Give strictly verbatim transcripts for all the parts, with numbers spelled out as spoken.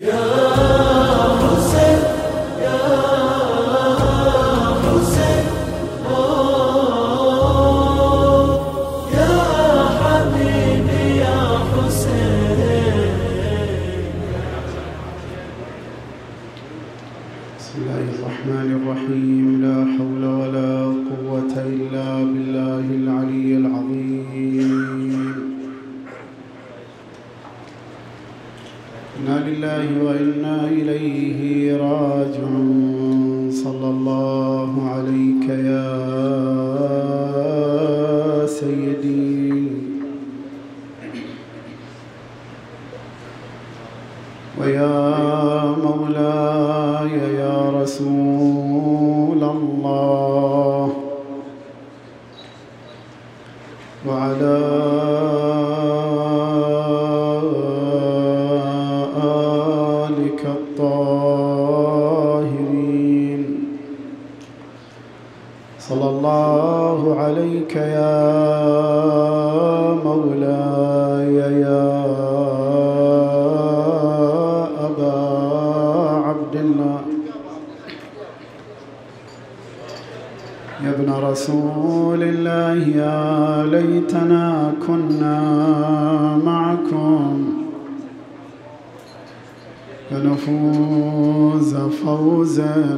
فنفوز فوزا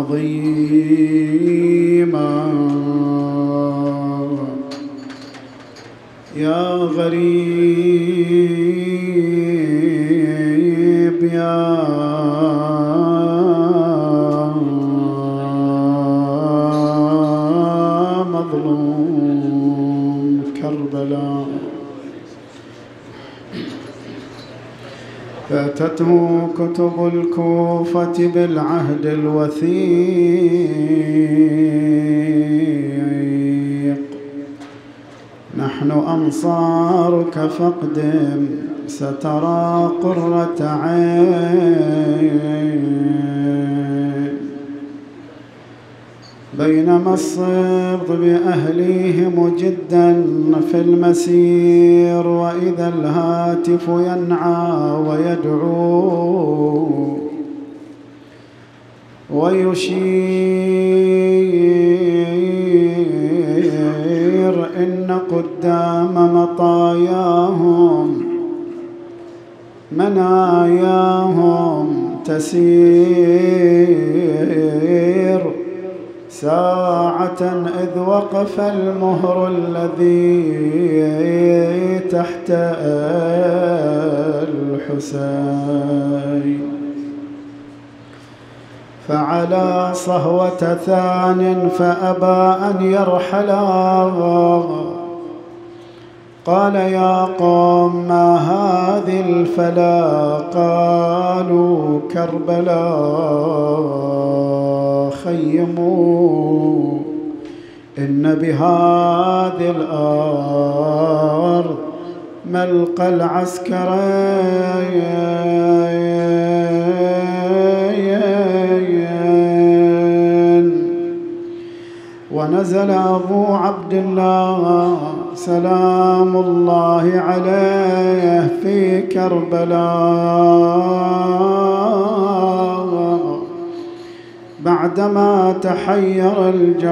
عظيما. يا غريب يا مظلوم كربلاء، فاتته كتب الكوفة بالعهد الوثيق. نحن أنصارك فاقدم سترى قرة عين. بينما الصبط بأهليه مجدا في المسير، وإذا الهاتف ينعى ويدعو ويشير، إن قدام مطاياهم مناياهم تسير. ساعة إذ وقف المهر الذي تحت الحسين، فعلى صهوة ثان فأبى أن يرحلا. قال يا قوم ما هذه الفلا؟ قالوا كربلاء. خيموا إن بهذه الأرض ملقى العسكرين. ونزل أبو عبد الله سلام الله عليه في كربلاء بعدما تحير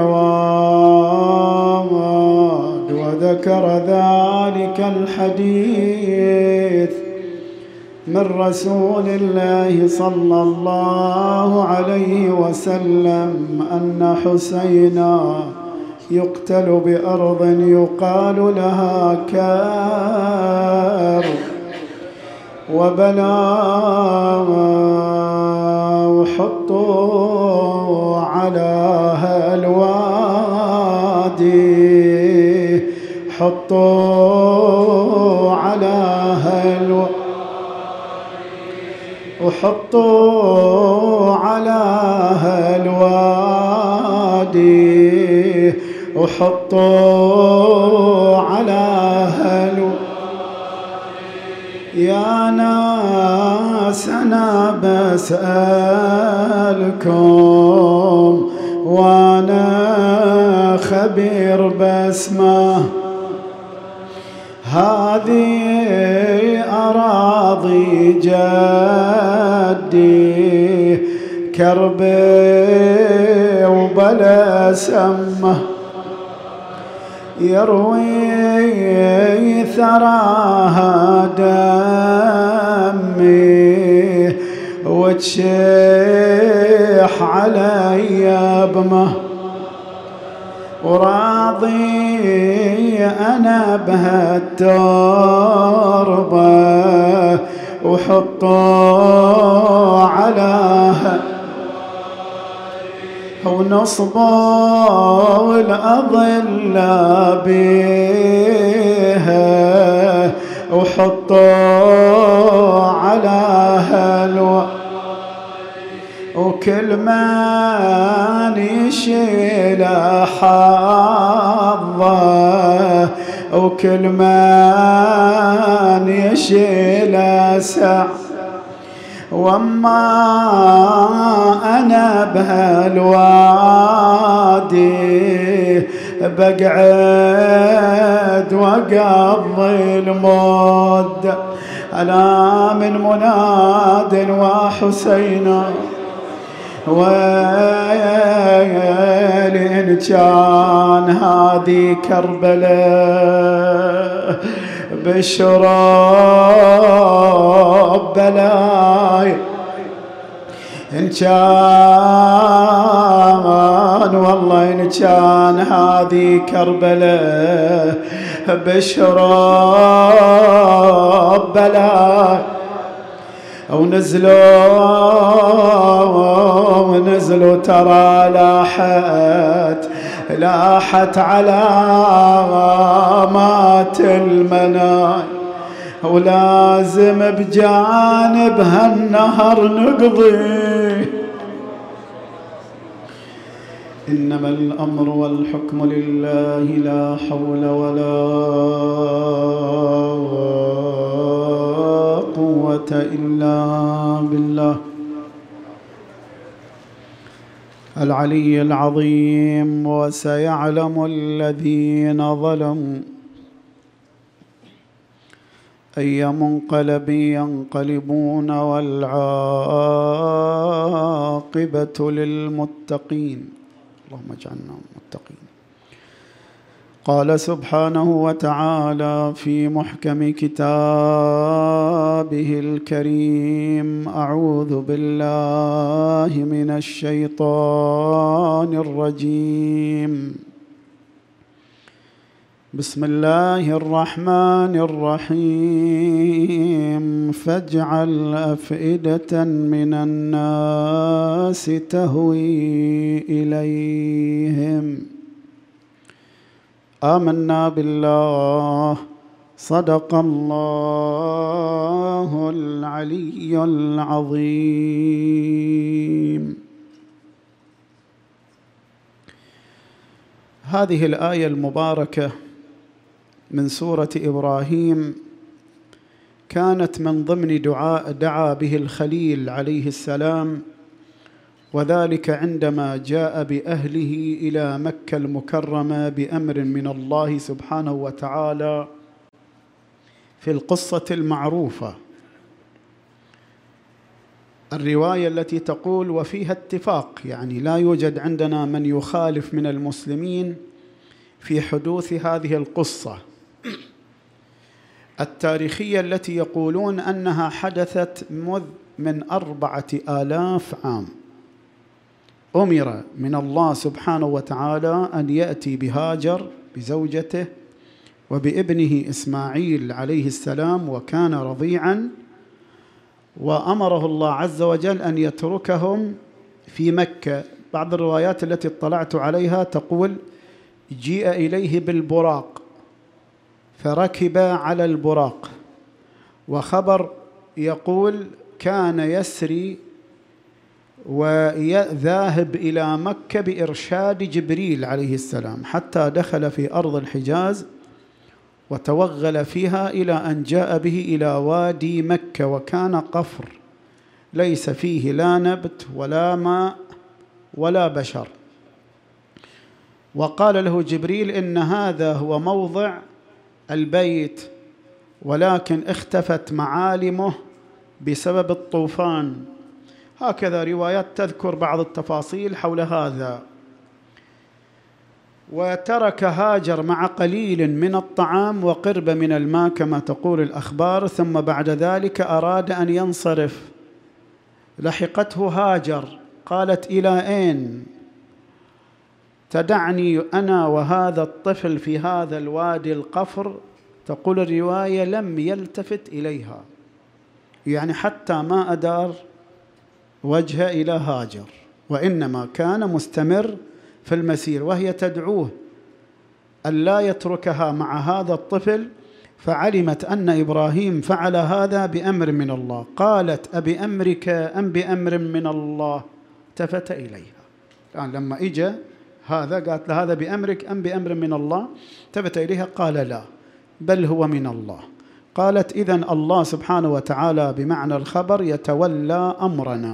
الجواد، وذكر ذلك الحديث من رسول الله صلى الله عليه وسلم أن حسينا يقتل بأرض يقال لها كار، وبلاه حطوا على هالوادي، حطوا على هالوادي، وحطوا على هالوادي، وحطوا على هالوادي. يا ناس أنا بسألكم وأنا خبير باسمه، هذه أراضي جاي كربي وبلا سمه يروي ثراها دمي وتشيح علي بمه وراضي أنا بها التربة وحطوا علىها ونصبوا الأظل بيها وحطوا علىها الو وكل ما يشيل حظه وكل ما يشيل سع وما أنا بهالوادي بقعد وقضي المدة ألا من مناد وحسين ويل إن كان هذه كربلاء بالشراب بلاي إن كان والله إن كان هذه كربلاء بالشراب بلاي أو نزلوا ونزلوا ترى لاحت لاحت علامات المناي ولازم بجانب هالنهر نقضي إنما الأمر والحكم لله لا حول ولا قوة إلا بالله العلي العظيم. وسيعلم الذين ظلموا أي منقلب ينقلبون والعاقبة للمتقين اللهم اجعلنا متقين. قال سبحانه وتعالى في محكم كتابه الكريم أعوذ بالله من الشيطان الرجيم بسم الله الرحمن الرحيم فاجعل أفئدة من الناس تهوي إليهم آمنا بالله صدق الله العلي العظيم. هذه الآية المباركة من سورة إبراهيم كانت من ضمن دعاء دعا به الخليل عليه السلام، وذلك عندما جاء بأهله إلى مكة المكرمة بأمر من الله سبحانه وتعالى في القصة المعروفة، الرواية التي تقول وفيها اتفاق، يعني لا يوجد عندنا من يخالف من المسلمين في حدوث هذه القصة التاريخية التي يقولون أنها حدثت مذ من أربعة آلاف عام. أمر من الله سبحانه وتعالى أن يأتي بهاجر بزوجته وبابنه إسماعيل عليه السلام، وكان رضيعا، وأمره الله عز وجل أن يتركهم في مكة. بعض الروايات التي اطلعت عليها تقول جيء إليه بالبراق فركب على البراق، وخبر يقول كان يسري وذاهب إلى مكة بإرشاد جبريل عليه السلام حتى دخل في أرض الحجاز وتوغل فيها إلى أن جاء به إلى وادي مكة، وكان قفر ليس فيه لا نبت ولا ماء ولا بشر. وقال له جبريل إن هذا هو موضع البيت، ولكن اختفت معالمه بسبب الطوفان. هكذا روايات تذكر بعض التفاصيل حول هذا. وترك هاجر مع قليل من الطعام وقرب من الماء كما تقول الأخبار، ثم بعد ذلك أراد أن ينصرف. لحقته هاجر قالت: إلى أين تدعني أنا وهذا الطفل في هذا الوادي القفر؟ تقول الرواية: لم يلتفت إليها، يعني حتى ما أدار وجهه إلى هاجر، وإنما كان مستمر في المسير، وهي تدعوه ألا يتركها مع هذا الطفل، فعلمت أن إبراهيم فعل هذا بأمر من الله. قالت: أبأمرك أم بأمر من الله؟ التفت إليها الآن لما إجا هذا قالت له: هذا بأمرك أم بأمر من الله؟ التفت إليها قال: لا، بل هو من الله. قالت: إذن الله سبحانه وتعالى بمعنى الخبر يتولى أمرنا.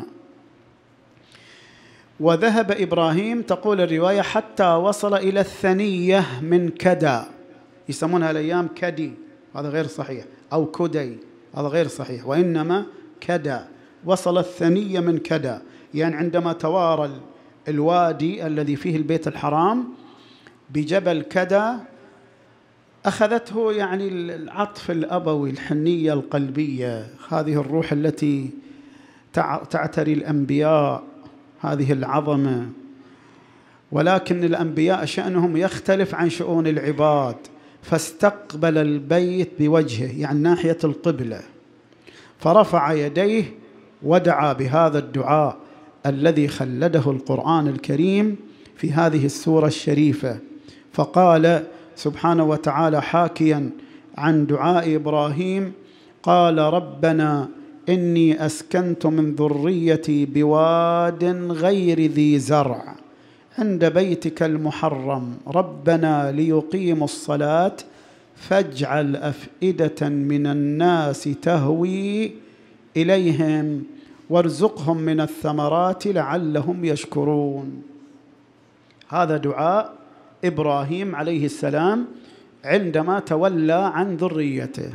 وذهب إبراهيم، تقول الرواية، حتى وصل إلى الثنية من كدا، يسمونها الأيام كدي، هذا غير صحيح، أو كدي، هذا غير صحيح، وإنما كدا. وصل الثنية من كدا، يعني عندما توارى الوادي الذي فيه البيت الحرام بجبل كدا، أخذته يعني العطف الأبوي، الحنية القلبية، هذه الروح التي تعتري الأنبياء، هذه العظمة. ولكن الأنبياء شأنهم يختلف عن شؤون العباد، فاستقبل البيت بوجهه، يعني ناحية القبلة، فرفع يديه ودعا بهذا الدعاء الذي خلده القرآن الكريم في هذه السورة الشريفة. فقال سبحانه وتعالى حاكيا عن دعاء إبراهيم: قال ربنا إني أسكنت من ذريتي بواد غير ذي زرع عند بيتك المحرم ربنا ليقيموا الصلاة فاجعل أفئدة من الناس تهوي إليهم وارزقهم من الثمرات لعلهم يشكرون. هذا دعاء إبراهيم عليه السلام عندما تولى عن ذريته.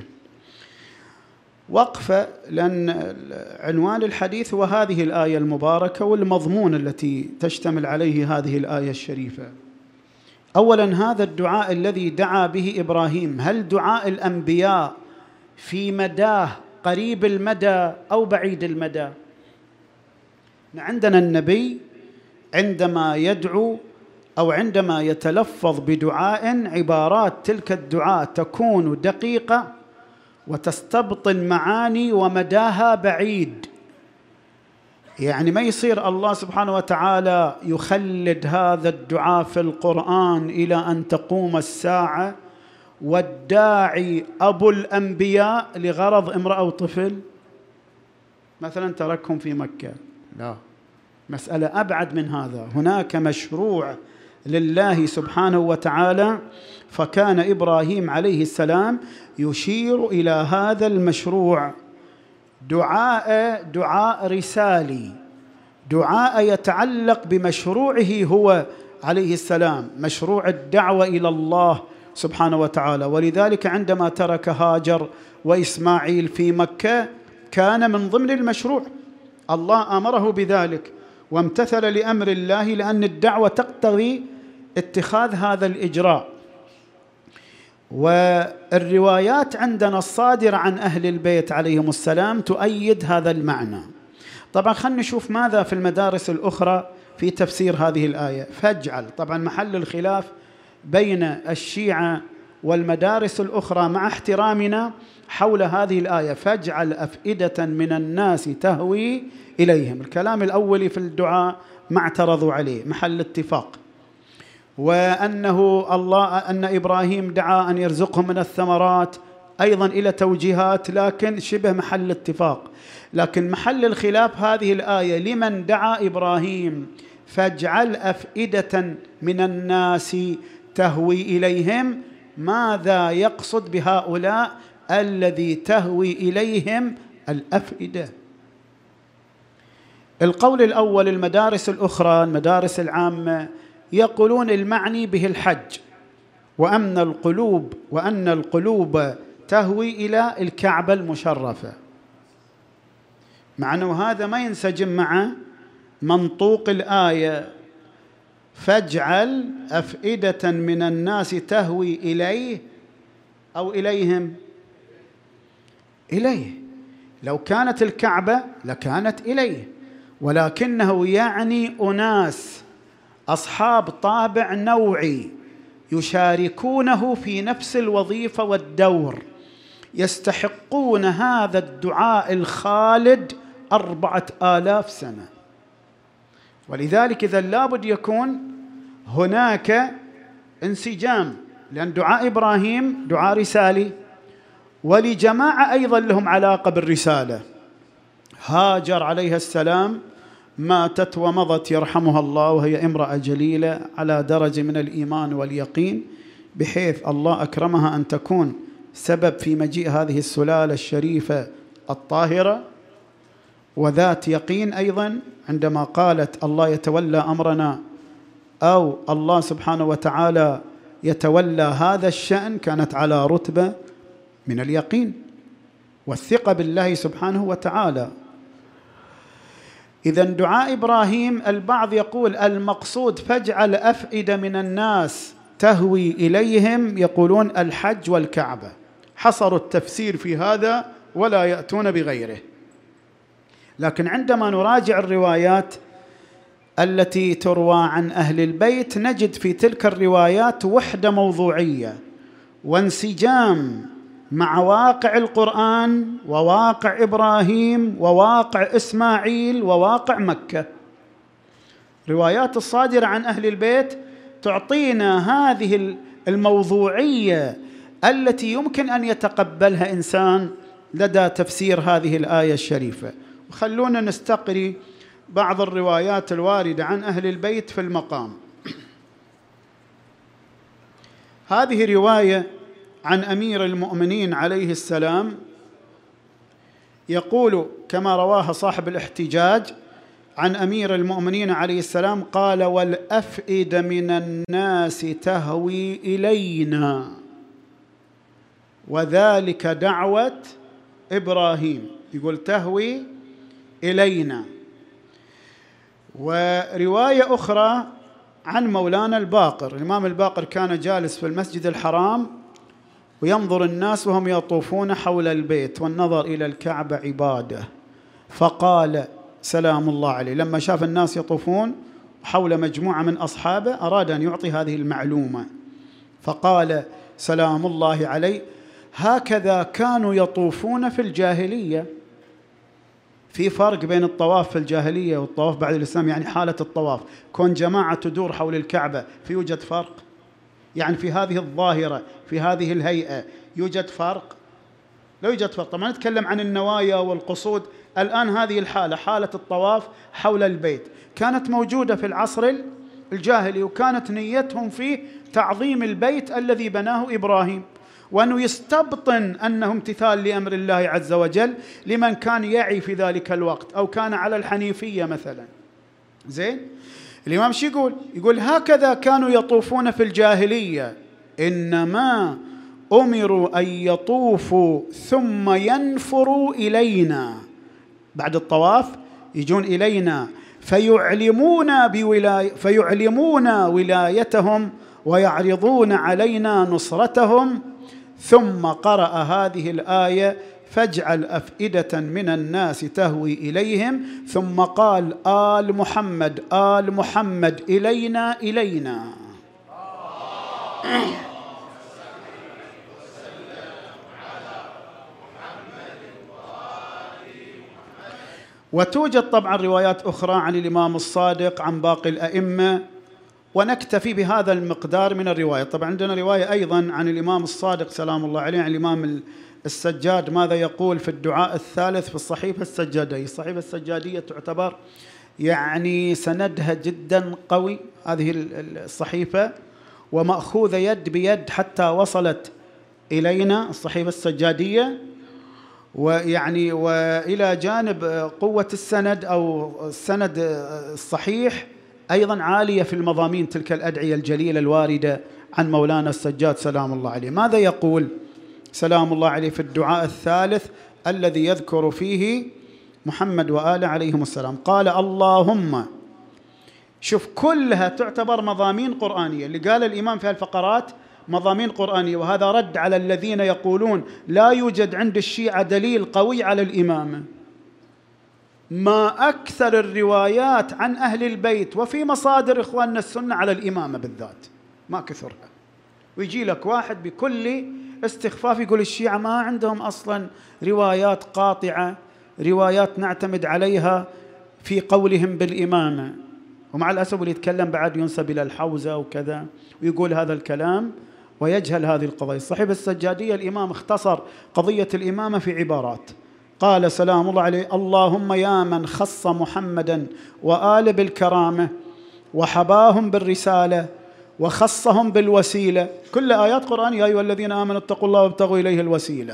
وقفة، لأن عنوان الحديث هو هذه الآية المباركة والمضمون التي تشتمل عليه هذه الآية الشريفة. أولاً، هذا الدعاء الذي دعا به إبراهيم، هل دعاء الأنبياء في مداه قريب المدى أو بعيد المدى؟ عندنا النبي عندما يدعو أو عندما يتلفظ بدعاء، عبارات تلك الدعاء تكون دقيقة وتستبطن معاني ومداها بعيد، يعني ما يصير الله سبحانه وتعالى يخلد هذا الدعاء في القرآن إلى أن تقوم الساعة والداعي أبو الأنبياء لغرض امرأة أو طفل مثلا تركهم في مكة، لا، مسألة أبعد من هذا. هناك مشروع لله سبحانه وتعالى، فكان إبراهيم عليه السلام يشير إلى هذا المشروع. دعاء دعاء رسالي، دعاء يتعلق بمشروعه هو عليه السلام، مشروع الدعوة إلى الله سبحانه وتعالى. ولذلك عندما ترك هاجر وإسماعيل في مكة كان من ضمن المشروع، الله أمره بذلك وامتثل لأمر الله، لأن الدعوة تقتضي اتخاذ هذا الإجراء. والروايات عندنا الصادرة عن أهل البيت عليهم السلام تؤيد هذا المعنى. طبعا خلينا نشوف ماذا في المدارس الأخرى في تفسير هذه الآية. فاجعل، طبعا محل الخلاف بين الشيعة والمدارس الأخرى مع احترامنا حول هذه الآية، فاجعل أفئدة من الناس تهوي إليهم. الكلام الأولي في الدعاء ما اعترضوا عليه، محل اتفاق، وأنه الله أن إبراهيم دعا أن يرزقهم من الثمرات أيضا إلى توجيهات، لكن شبه محل اتفاق. لكن محل الخلاف هذه الآية، لمن دعا إبراهيم فاجعل أفئدة من الناس تهوي إليهم، ماذا يقصد بهؤلاء الذي تهوي إليهم الأفئدة؟ القول الأول، المدارس الأخرى المدارس العامة يقولون المعني به الحج، وأن القلوب وأن القلوب تهوي إلى الكعبة المشرفة. مع أنه هذا ما ينسجم مع منطوق الآية. فاجعل أفئدة من الناس تهوي إليه أو إليهم؟ إليه. لو كانت الكعبة لكانت إليه، ولكنه يعني أناس أصحاب طابع نوعي يشاركونه في نفس الوظيفة والدور، يستحقون هذا الدعاء الخالد أربعة آلاف سنة. ولذلك إذا لابد يكون هناك انسجام، لأن دعاء إبراهيم دعاء رسالي، ولجماعة أيضا لهم علاقة بالرسالة. هاجر عليها السلام ماتت ومضت يرحمها الله، وهي امرأة جليلة على درجة من الإيمان واليقين، بحيث الله أكرمها أن تكون سبب في مجيء هذه السلالة الشريفة الطاهرة، وذات يقين أيضا عندما قالت الله يتولى أمرنا، أو الله سبحانه وتعالى يتولى هذا الشأن، كانت على رتبة من اليقين والثقة بالله سبحانه وتعالى. إذن دعاء إبراهيم البعض يقول المقصود فاجعل أفئدة من الناس تهوي إليهم، يقولون الحج والكعبة، حصروا التفسير في هذا ولا يأتون بغيره. لكن عندما نراجع الروايات التي تروى عن أهل البيت نجد في تلك الروايات وحدة موضوعية وانسجام مع واقع القرآن وواقع إبراهيم وواقع إسماعيل وواقع مكة. روايات الصادرة عن أهل البيت تعطينا هذه الموضوعية التي يمكن أن يتقبلها إنسان لدى تفسير هذه الآية الشريفة. وخلونا نستقري بعض الروايات الواردة عن أهل البيت في المقام. هذه رواية عن أمير المؤمنين عليه السلام، يقول كما رواها صاحب الاحتجاج عن أمير المؤمنين عليه السلام قال: والأفئدة من الناس تهوي إلينا، وذلك دعوة إبراهيم. يقول تهوي إلينا. ورواية أخرى عن مولانا الباقر، الإمام الباقر كان جالس في المسجد الحرام وينظر الناس وهم يطوفون حول البيت، والنظر إلى الكعبة عبادة، فقال سلام الله عليه لما شاف الناس يطوفون حول مجموعة من أصحابه أراد أن يعطي هذه المعلومة، فقال سلام الله عليه هكذا كانوا يطوفون في الجاهلية. في فرق بين الطواف في الجاهلية والطواف بعد الإسلام، يعني حالة الطواف كون جماعة تدور حول الكعبة، في يوجد فرق؟ يعني في هذه الظاهرة في هذه الهيئة يوجد فرق؟ لا يوجد فرق. طبعا نتكلم عن النوايا والقصود. الآن هذه الحالة حالة الطواف حول البيت كانت موجودة في العصر الجاهلي، وكانت نيتهم فيه تعظيم البيت الذي بناه إبراهيم، وأنه يستبطن أنه امتثال لأمر الله عز وجل لمن كان يعي في ذلك الوقت أو كان على الحنيفية مثلا. زين، الإمام شو يقول؟ يقول هكذا كانوا يطوفون في الجاهلية، إنما أمروا أن يطوفوا ثم ينفروا إلينا، بعد الطواف يجون إلينا فيعلمون بولاية فيعلمون ولايتهم ويعرضون علينا نصرتهم. ثم قرأ هذه الآية فاجعل أفئدة من الناس تهوي إليهم، ثم قال آل محمد آل محمد إلينا إلينا. وتوجد طبعا روايات أخرى عن الإمام الصادق عن باقي الأئمة، ونكتفي بهذا المقدار من الرواية. طبعا عندنا رواية أيضا عن الإمام الصادق سلام الله عليه عن الإمام السجاد ماذا يقول في الدعاء الثالث في الصحيفة السجادية. الصحيفة السجادية تعتبر يعني سندها جدا قوي، هذه الصحيفة، ومأخوذة يد بيد حتى وصلت إلينا الصحيفة السجادية، ويعني وإلى جانب قوة السند أو السند الصحيح أيضا عالية في المضامين تلك الأدعية الجليلة الواردة عن مولانا السجاد سلام الله عليه. ماذا يقول سلام الله عليه في الدعاء الثالث الذي يذكر فيه محمد وآله عليهم السلام. قال اللهم، شوف كلها تعتبر مضامين قرآنية اللي قال الإمام في الفقرات، مضامين قرآنية. وهذا رد على الذين يقولون لا يوجد عند الشيعة دليل قوي على الإمامة. ما أكثر الروايات عن أهل البيت وفي مصادر إخواننا السنة على الإمامة بالذات، ما كثرها. ويجي لك واحد بكل استخفاف يقول الشيعة ما عندهم أصلا روايات قاطعة، روايات نعتمد عليها في قولهم بالإمامة. ومع الأسف اللي يتكلم بعد ينسب إلى الحوزة وكذا ويقول هذا الكلام ويجهل هذه القضايا. صاحب السجادية الإمام اختصر قضية الإمامة في عبارات، قال سلام الله عليه: اللهم يا من خص محمدا وآل بالكرامة وحباهم بالرسالة وخصهم بالوسيلة. كل آيات قرآن: يا أيها الذين آمنوا اتقوا الله وابتغوا إليه الوسيلة.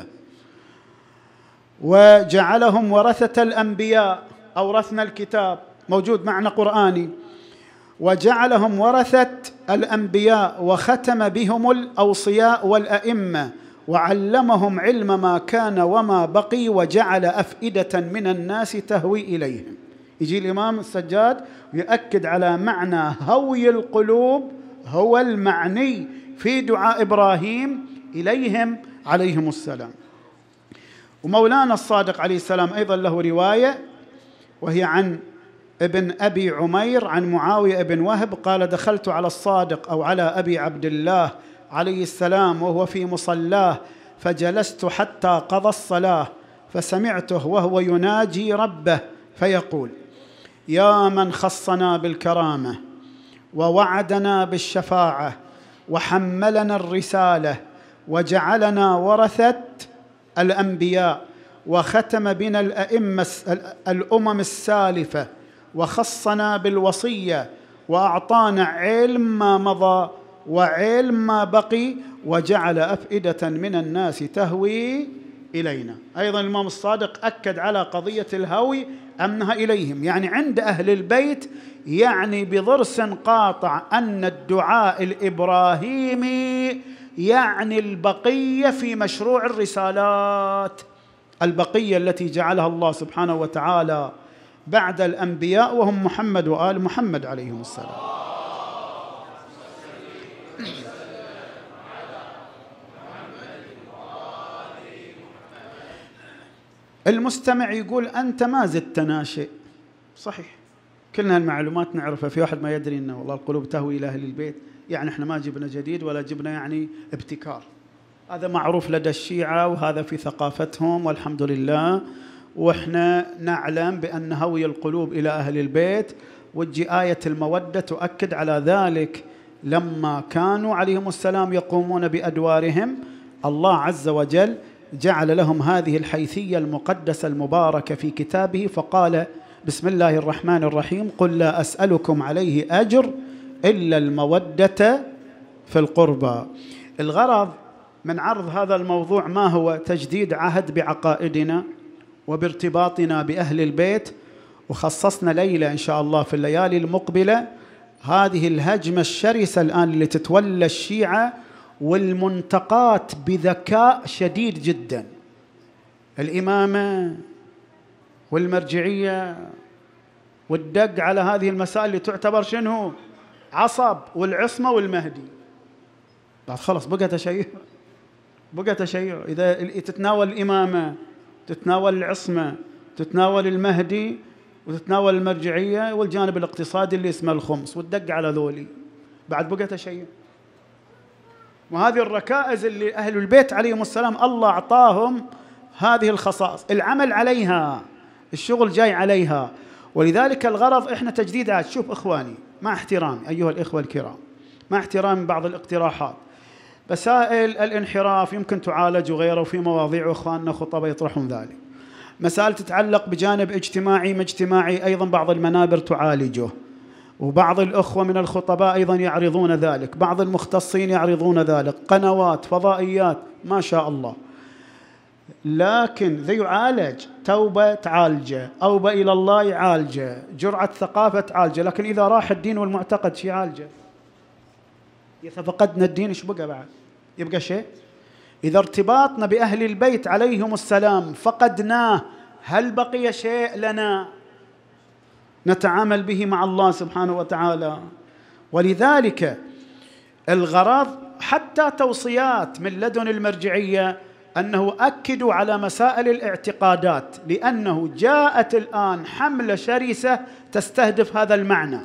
وجعلهم ورثة الأنبياء، أورثنا الكتاب، موجود معنى قرآني. وجعلهم ورثة الأنبياء وختم بهم الأوصياء والأئمة وعلمهم علم ما كان وما بقي وجعل أفئدة من الناس تهوي إليهم. يجي الإمام السجاد ويؤكد على معنى هوي القلوب هو المعني في دعاء إبراهيم إليهم عليهم السلام. ومولانا الصادق عليه السلام أيضا له رواية، وهي عن ابن أبي عمير عن معاوية بن وهب قال: دخلت على الصادق أو على أبي عبد الله عليه السلام وهو في مصلاه، فجلست حتى قضى الصلاة، فسمعته وهو يناجي ربه فيقول: يا من خصنا بالكرامة ووعدنا بالشفاعة وحملنا الرسالة وجعلنا ورثة الأنبياء وختم بنا الأئمة الأمم السالفة وخصنا بالوصية وأعطانا علم ما مضى وعلم ما بقي وجعل أفئدة من الناس تهوي إلينا. أيضا الإمام الصادق أكد على قضية الهوي أنها إليهم، يعني عند أهل البيت، يعني بضرس قاطع أن الدعاء الإبراهيمي يعني البقية في مشروع الرسالات، البقية التي جعلها الله سبحانه وتعالى بعد الأنبياء وهم محمد وآل محمد عليهم السلام. المستمع يقول: أنت ما زدت ناشئ. صحيح، كلنا المعلومات نعرفها. في واحد ما يدري أنه والله القلوب تهوي إلى أهل البيت، يعني إحنا ما جبنا جديد ولا جبنا يعني ابتكار. هذا معروف لدى الشيعة وهذا في ثقافتهم والحمد لله. وإحنا نعلم بأن هوي القلوب إلى أهل البيت، وتجي آية المودة تؤكد على ذلك. لما كانوا عليهم السلام يقومون بأدوارهم، الله عز وجل جعل لهم هذه الحيثية المقدسة المباركة في كتابه، فقال: بسم الله الرحمن الرحيم: قل لا أسألكم عليه أجر إلا المودة في القربى. الغرض من عرض هذا الموضوع ما هو؟ تجديد عهد بعقائدنا وبارتباطنا بأهل البيت. وخصصنا ليلة إن شاء الله في الليالي المقبلة هذه الهجمة الشرسة الآن اللي تتولى الشيعة والمنتقات بذكاء شديد جدا، الإمامة والمرجعية، والدق على هذه المسائل اللي تعتبر شنو؟ عصب، والعصمة والمهدي. بعد خلص بقى تشيع، بقى تشيع. إذا تتناول الإمامة، تتناول العصمة، تتناول المهدي، وتتناول المرجعية والجانب الاقتصادي اللي اسمه الخمس، وتدق على ذولي، بعد بقى تشيع. وهذه الركائز اللي أهل البيت عليهم السلام الله أعطاهم هذه الخصائص، العمل عليها، الشغل جاي عليها. ولذلك الغرض إحنا تجديد عهد. شوف إخواني، مع احترام أيها الإخوة الكرام، مع احترام بعض الاقتراحات، مسائل الانحراف يمكن تعالج وغيره، وفي مواضيع إخواننا خطباء يطرحون ذلك. مسائل تتعلق بجانب اجتماعي ما اجتماعي أيضا بعض المنابر تعالجه، وبعض الأخوة من الخطباء أيضا يعرضون ذلك، بعض المختصين يعرضون ذلك، قنوات فضائيات ما شاء الله. لكن ذا يعالج، توبة تعالجه، أوبة إلى الله يعالجه، جرعة ثقافة تعالجه. لكن إذا راح الدين والمعتقد شي يعالجه؟ إذا فقدنا الدين إيش بقى بعد؟ يبقى شيء؟ إذا ارتباطنا بأهل البيت عليهم السلام فقدناه، هل بقي شيء لنا نتعامل به مع الله سبحانه وتعالى؟ ولذلك الغرض حتى توصيات من لدن المرجعية أنه أكدوا على مسائل الاعتقادات، لأنه جاءت الآن حملة شرسة تستهدف هذا المعنى.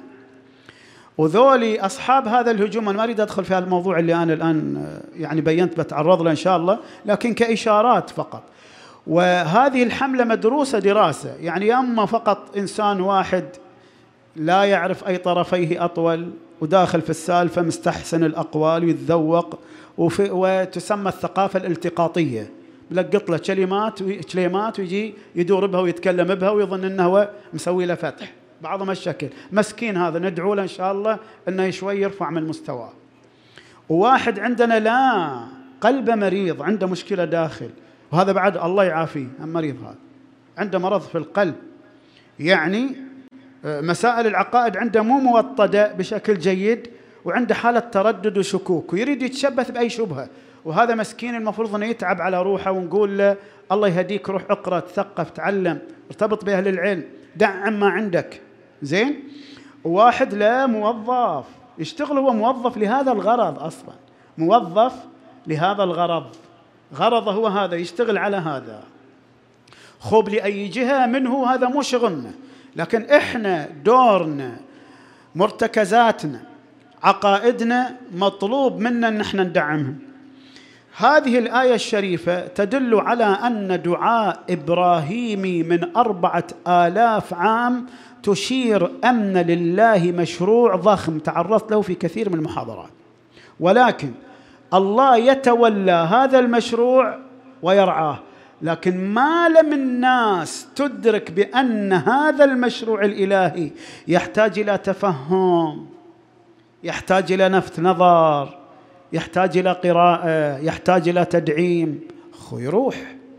وذولي أصحاب هذا الهجوم، أنا ما أريد أدخل في هذا الموضوع اللي أنا الآن يعني بينت بتعرض له إن شاء الله، لكن كإشارات فقط. وهذه الحملة مدروسة دراسة، يعني أما فقط إنسان واحد لا يعرف أي طرفيه أطول وداخل في السالفة مستحسن الأقوال ويتذوق، وتسمى الثقافة الالتقاطية، بلقط له كلمات كلمات ويجي يدور بها ويتكلم بها ويظن أنه هو مسوي له فتح. بعضهم الشكل مسكين هذا، ندعو له إن شاء الله أنه شوي يرفع من مستواه. وواحد عندنا لا قلبه مريض، عنده مشكلة داخل، وهذا بعد الله يعافيه، مريض هذا عنده مرض في القلب، يعني مسائل العقائد عنده مو موطدة بشكل جيد، وعنده حالة تردد وشكوك، ويريد يتشبث بأي شبهة. وهذا مسكين المفروض أنه يتعب على روحه، ونقول له الله يهديك، روح اقرأ، تثقف، تعلم، ارتبط بأهل العلم، دعم ما عندك. زين. وواحد لا موظف يشتغل، هو موظف لهذا الغرض أصلا، موظف لهذا الغرض، غرضه هو هذا، يشتغل على هذا. خوب لأي جهة منه هذا مو شغلنا، لكن إحنا دورنا، مرتكزاتنا، عقائدنا مطلوب منا أن احنا ندعمها. هذه الآية الشريفة تدل على أن دعاء إبراهيمي من أربعة آلاف عام تشير أن لله مشروع ضخم تعرضت له في كثير من المحاضرات، ولكن الله يتولى هذا المشروع ويرعاه. لكن ما لم الناس تدرك بأن هذا المشروع الإلهي يحتاج إلى تفهم، يحتاج إلى نفت نظر، يحتاج إلى قراءة، يحتاج إلى تدعيم، خو يروح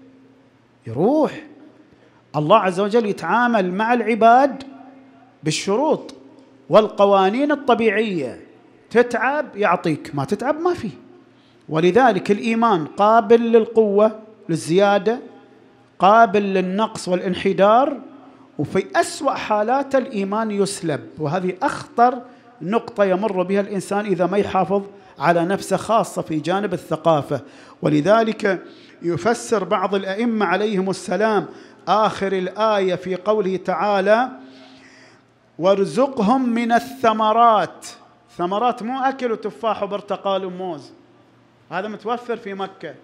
يروح الله عز وجل يتعامل مع العباد بالشروط والقوانين الطبيعية. تتعب يعطيك، ما تتعب ما فيه. ولذلك الإيمان قابل للقوة، للزيادة، قابل للنقص والانحدار، وفي أسوأ حالات الإيمان يسلب. وهذه أخطر نقطة يمر بها الإنسان إذا ما يحافظ على نفسه، خاصة في جانب الثقافة. ولذلك يفسر بعض الأئمة عليهم السلام آخر الآية في قوله تعالى: وارزقهم من الثمرات. ثمرات مو أكل وتفاح وبرتقال وموز، هذا متوفر في مكة.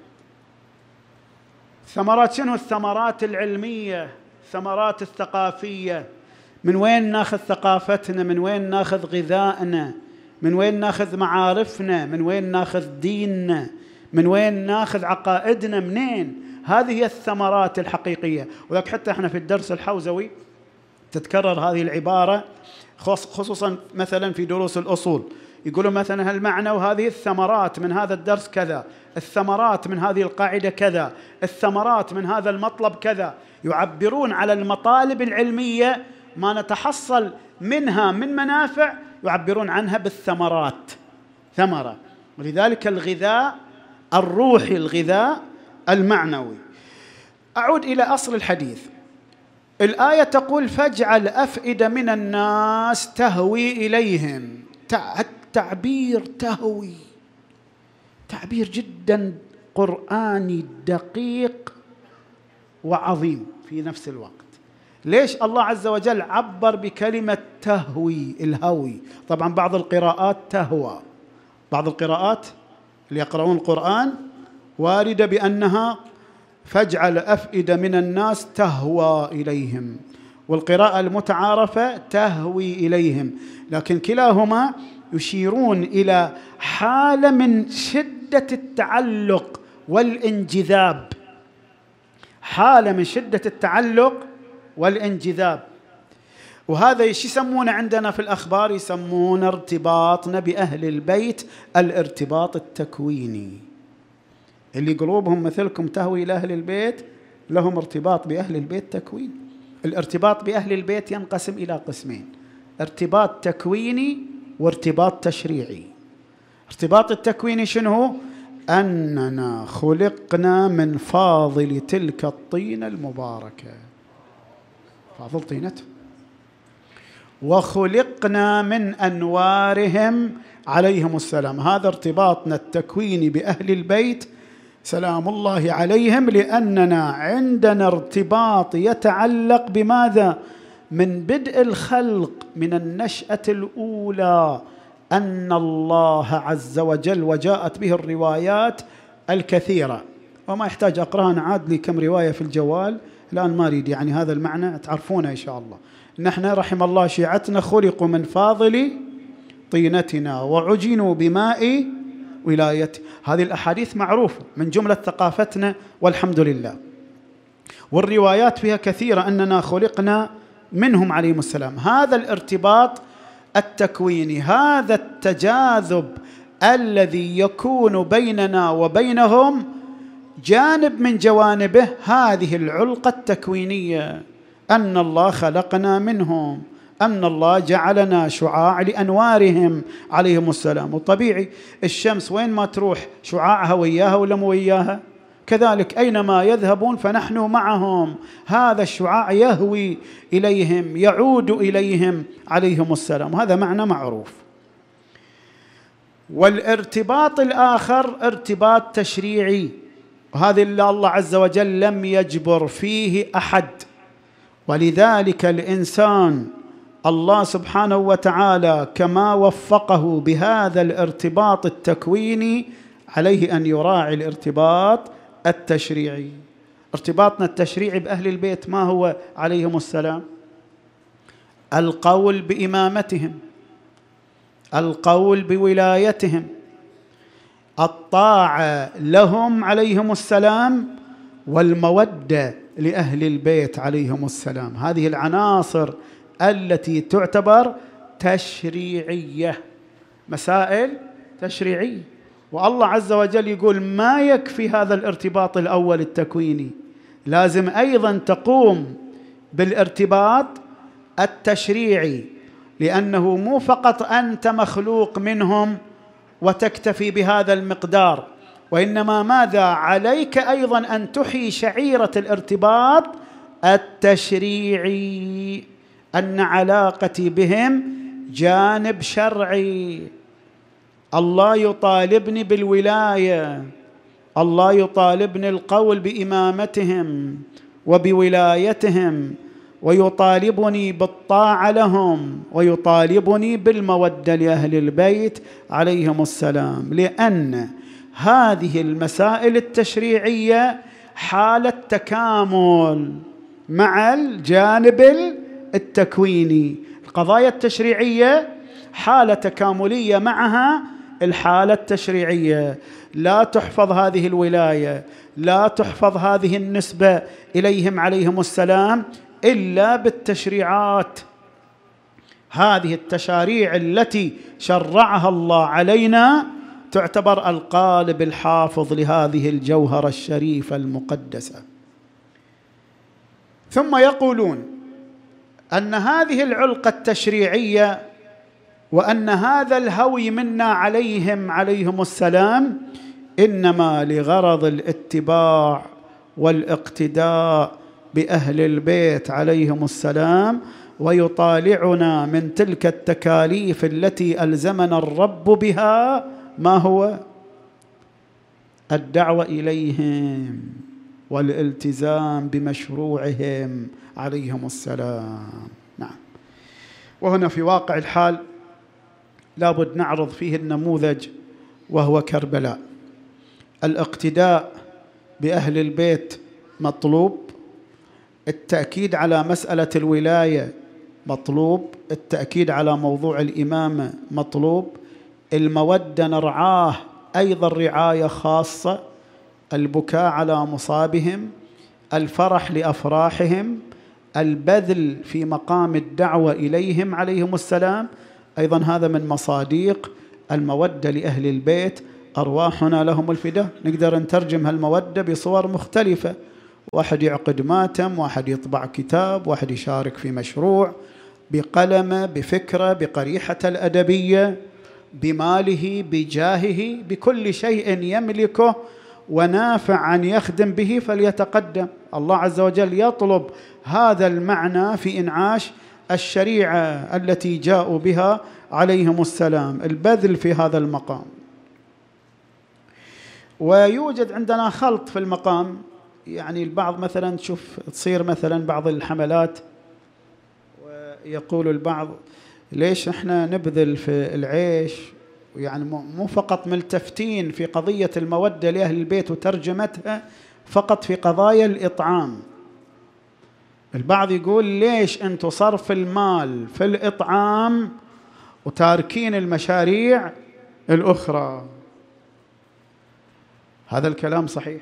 ثمرات شنو؟ الثمرات العلمية، الثمرات الثقافية. من وين ناخذ ثقافتنا؟ من وين ناخذ غذائنا؟ من وين ناخذ معارفنا؟ من وين ناخذ ديننا؟ من وين ناخذ عقائدنا؟ منين؟ هذه هي الثمرات الحقيقية. ولذلك حتى احنا في الدرس الحوزوي تتكرر هذه العبارة، خصوصا مثلا في دروس الأصول، يقولون مثلا هالمعنى وهذه الثمرات من هذا الدرس كذا، الثمرات من هذه القاعدة كذا، الثمرات من هذا المطلب كذا. يعبرون على المطالب العلمية ما نتحصل منها من منافع، يعبرون عنها بالثمرات، ثمرة. ولذلك الغذاء الروحي، الغذاء المعنوي. أعود إلى أصل الحديث. الآية تقول: فاجعل أفئدة من الناس تهوي إليهم. التعبير تهوي تعبير جدا قرآني دقيق وعظيم في نفس الوقت. ليش الله عز وجل عبر بكلمة تهوي؟ الهوي طبعا بعض القراءات تهوى، بعض القراءات اللي يقرؤون القرآن واردة بأنها فاجعل أفئدة من الناس تهوى إليهم، والقراءة المتعارفة تهوي إليهم، لكن كلاهما يشيرون إلى حالة من شدة التعلق والانجذاب، حالة من شدة التعلق والانجذاب. وهذا ايش يسمونه عندنا في الأخبار؟ يسمون ارتباطنا بأهل البيت الارتباط التكويني. اللي قلوبهم مثلكم تهوي إلى أهل البيت لهم ارتباط بأهل البيت تكوين. الارتباط بأهل البيت ينقسم إلى قسمين: ارتباط تكويني وارتباط تشريعي. ارتباط التكويني شنو؟ أننا خلقنا من فاضل تلك الطينة المباركة، فاضل طينته. وخلقنا من أنوارهم عليهم السلام. هذا ارتباطنا التكويني بأهل البيت سلام الله عليهم، لأننا عندنا ارتباط يتعلق بماذا؟ من بدء الخلق، من النشأة الأولى، أن الله عز وجل، وجاءت به الروايات الكثيرة، وما يحتاج أقرأها، أنا عاد لي كم رواية في الجوال الآن ما أريد يعني هذا المعنى تعرفونه إن شاء الله. نحن رحم الله شيعتنا خلقوا من فاضل طينتنا وعجنوا بماء ولايته. هذه الأحاديث معروفة من جملة ثقافتنا والحمد لله، والروايات فيها كثيرة أننا خلقنا منهم عليهم السلام. هذا الارتباط التكويني، هذا التجاذب الذي يكون بيننا وبينهم جانب من جوانبه هذه العلقة التكوينية، أن الله خلقنا منهم، أن الله جعلنا شعاع لأنوارهم عليهم السلام. وطبيعي الشمس وين ما تروح شعاعها وياها ولا مو وياها؟ كذلك أينما يذهبون فنحن معهم، هذا الشعاع يهوي إليهم، يعود إليهم عليهم السلام. هذا معنى معروف. والارتباط الآخر ارتباط تشريعي، وهذا اللي الله عز وجل لم يجبر فيه أحد، ولذلك الإنسان الله سبحانه وتعالى كما وفقه بهذا الارتباط التكويني عليه أن يراعي الارتباط التشريعي. ارتباطنا التشريعي بأهل البيت ما هو عليهم السلام؟ القول بإمامتهم، القول بولايتهم، الطاعة لهم عليهم السلام، والمودة لأهل البيت عليهم السلام. هذه العناصر التي تعتبر تشريعية، مسائل تشريعية. والله عز وجل يقول ما يكفي هذا الارتباط الأول التكويني، لازم أيضا تقوم بالارتباط التشريعي، لأنه مو فقط أنت مخلوق منهم وتكتفي بهذا المقدار، وإنما ماذا عليك أيضا أن تحيي شعيرة الارتباط التشريعي، أن علاقتي بهم جانب شرعي. الله يطالبني بالولاية، الله يطالبني القول بإمامتهم وبولايتهم، ويطالبني بالطاعة لهم، ويطالبني بالمودة لأهل البيت عليهم السلام، لأن هذه المسائل التشريعية حالة تكامل مع الجانب التكويني. القضايا التشريعية حالة تكاملية معها الحالة التشريعية. لا تحفظ هذه الولاية، لا تحفظ هذه النسبة إليهم عليهم السلام إلا بالتشريعات. هذه التشاريع التي شرعها الله علينا تعتبر القالب الحافظ لهذه الجوهرة الشريفة المقدسة. ثم يقولون أن هذه العلقة التشريعية وأن هذا الهوي منا عليهم عليهم السلام إنما لغرض الاتباع والاقتداء بأهل البيت عليهم السلام، ويطالعنا من تلك التكاليف التي ألزمنا الرب بها ما هو الدعوة إليهم والالتزام بمشروعهم عليهم السلام. نعم. وهنا في واقع الحال لابد نعرض فيه النموذج وهو كربلاء. الاقتداء بأهل البيت مطلوب، التأكيد على مسألة الولاية مطلوب، التأكيد على موضوع الإمامة مطلوب، المودة نرعاه أيضا رعاية خاصة، البكاء على مصابهم، الفرح لأفراحهم، البذل في مقام الدعوة إليهم عليهم السلام، أيضا هذا من مصاديق المودة لأهل البيت. أرواحنا لهم الفداء. نقدر نترجم هالمودة بصور مختلفة، واحد يعقد ماتم، واحد يطبع كتاب، واحد يشارك في مشروع بقلمه، بفكرة، بقريحة الأدبية، بماله، بجاهه، بكل شيء يملكه ونافع أن يخدم به فليتقدم. الله عز وجل يطلب هذا المعنى في إنعاش الشريعة التي جاءوا بها عليهم السلام، البذل في هذا المقام. ويوجد عندنا خلط في المقام، يعني البعض مثلا تشوف تصير مثلا بعض الحملات ويقول البعض ليش احنا نبذل في العيش، يعني مو فقط ملتفتين في قضية المودة لأهل البيت وترجمتها فقط في قضايا الإطعام. البعض يقول ليش أنتم صرف المال في الإطعام وتاركين المشاريع الأخرى؟ هذا الكلام صحيح.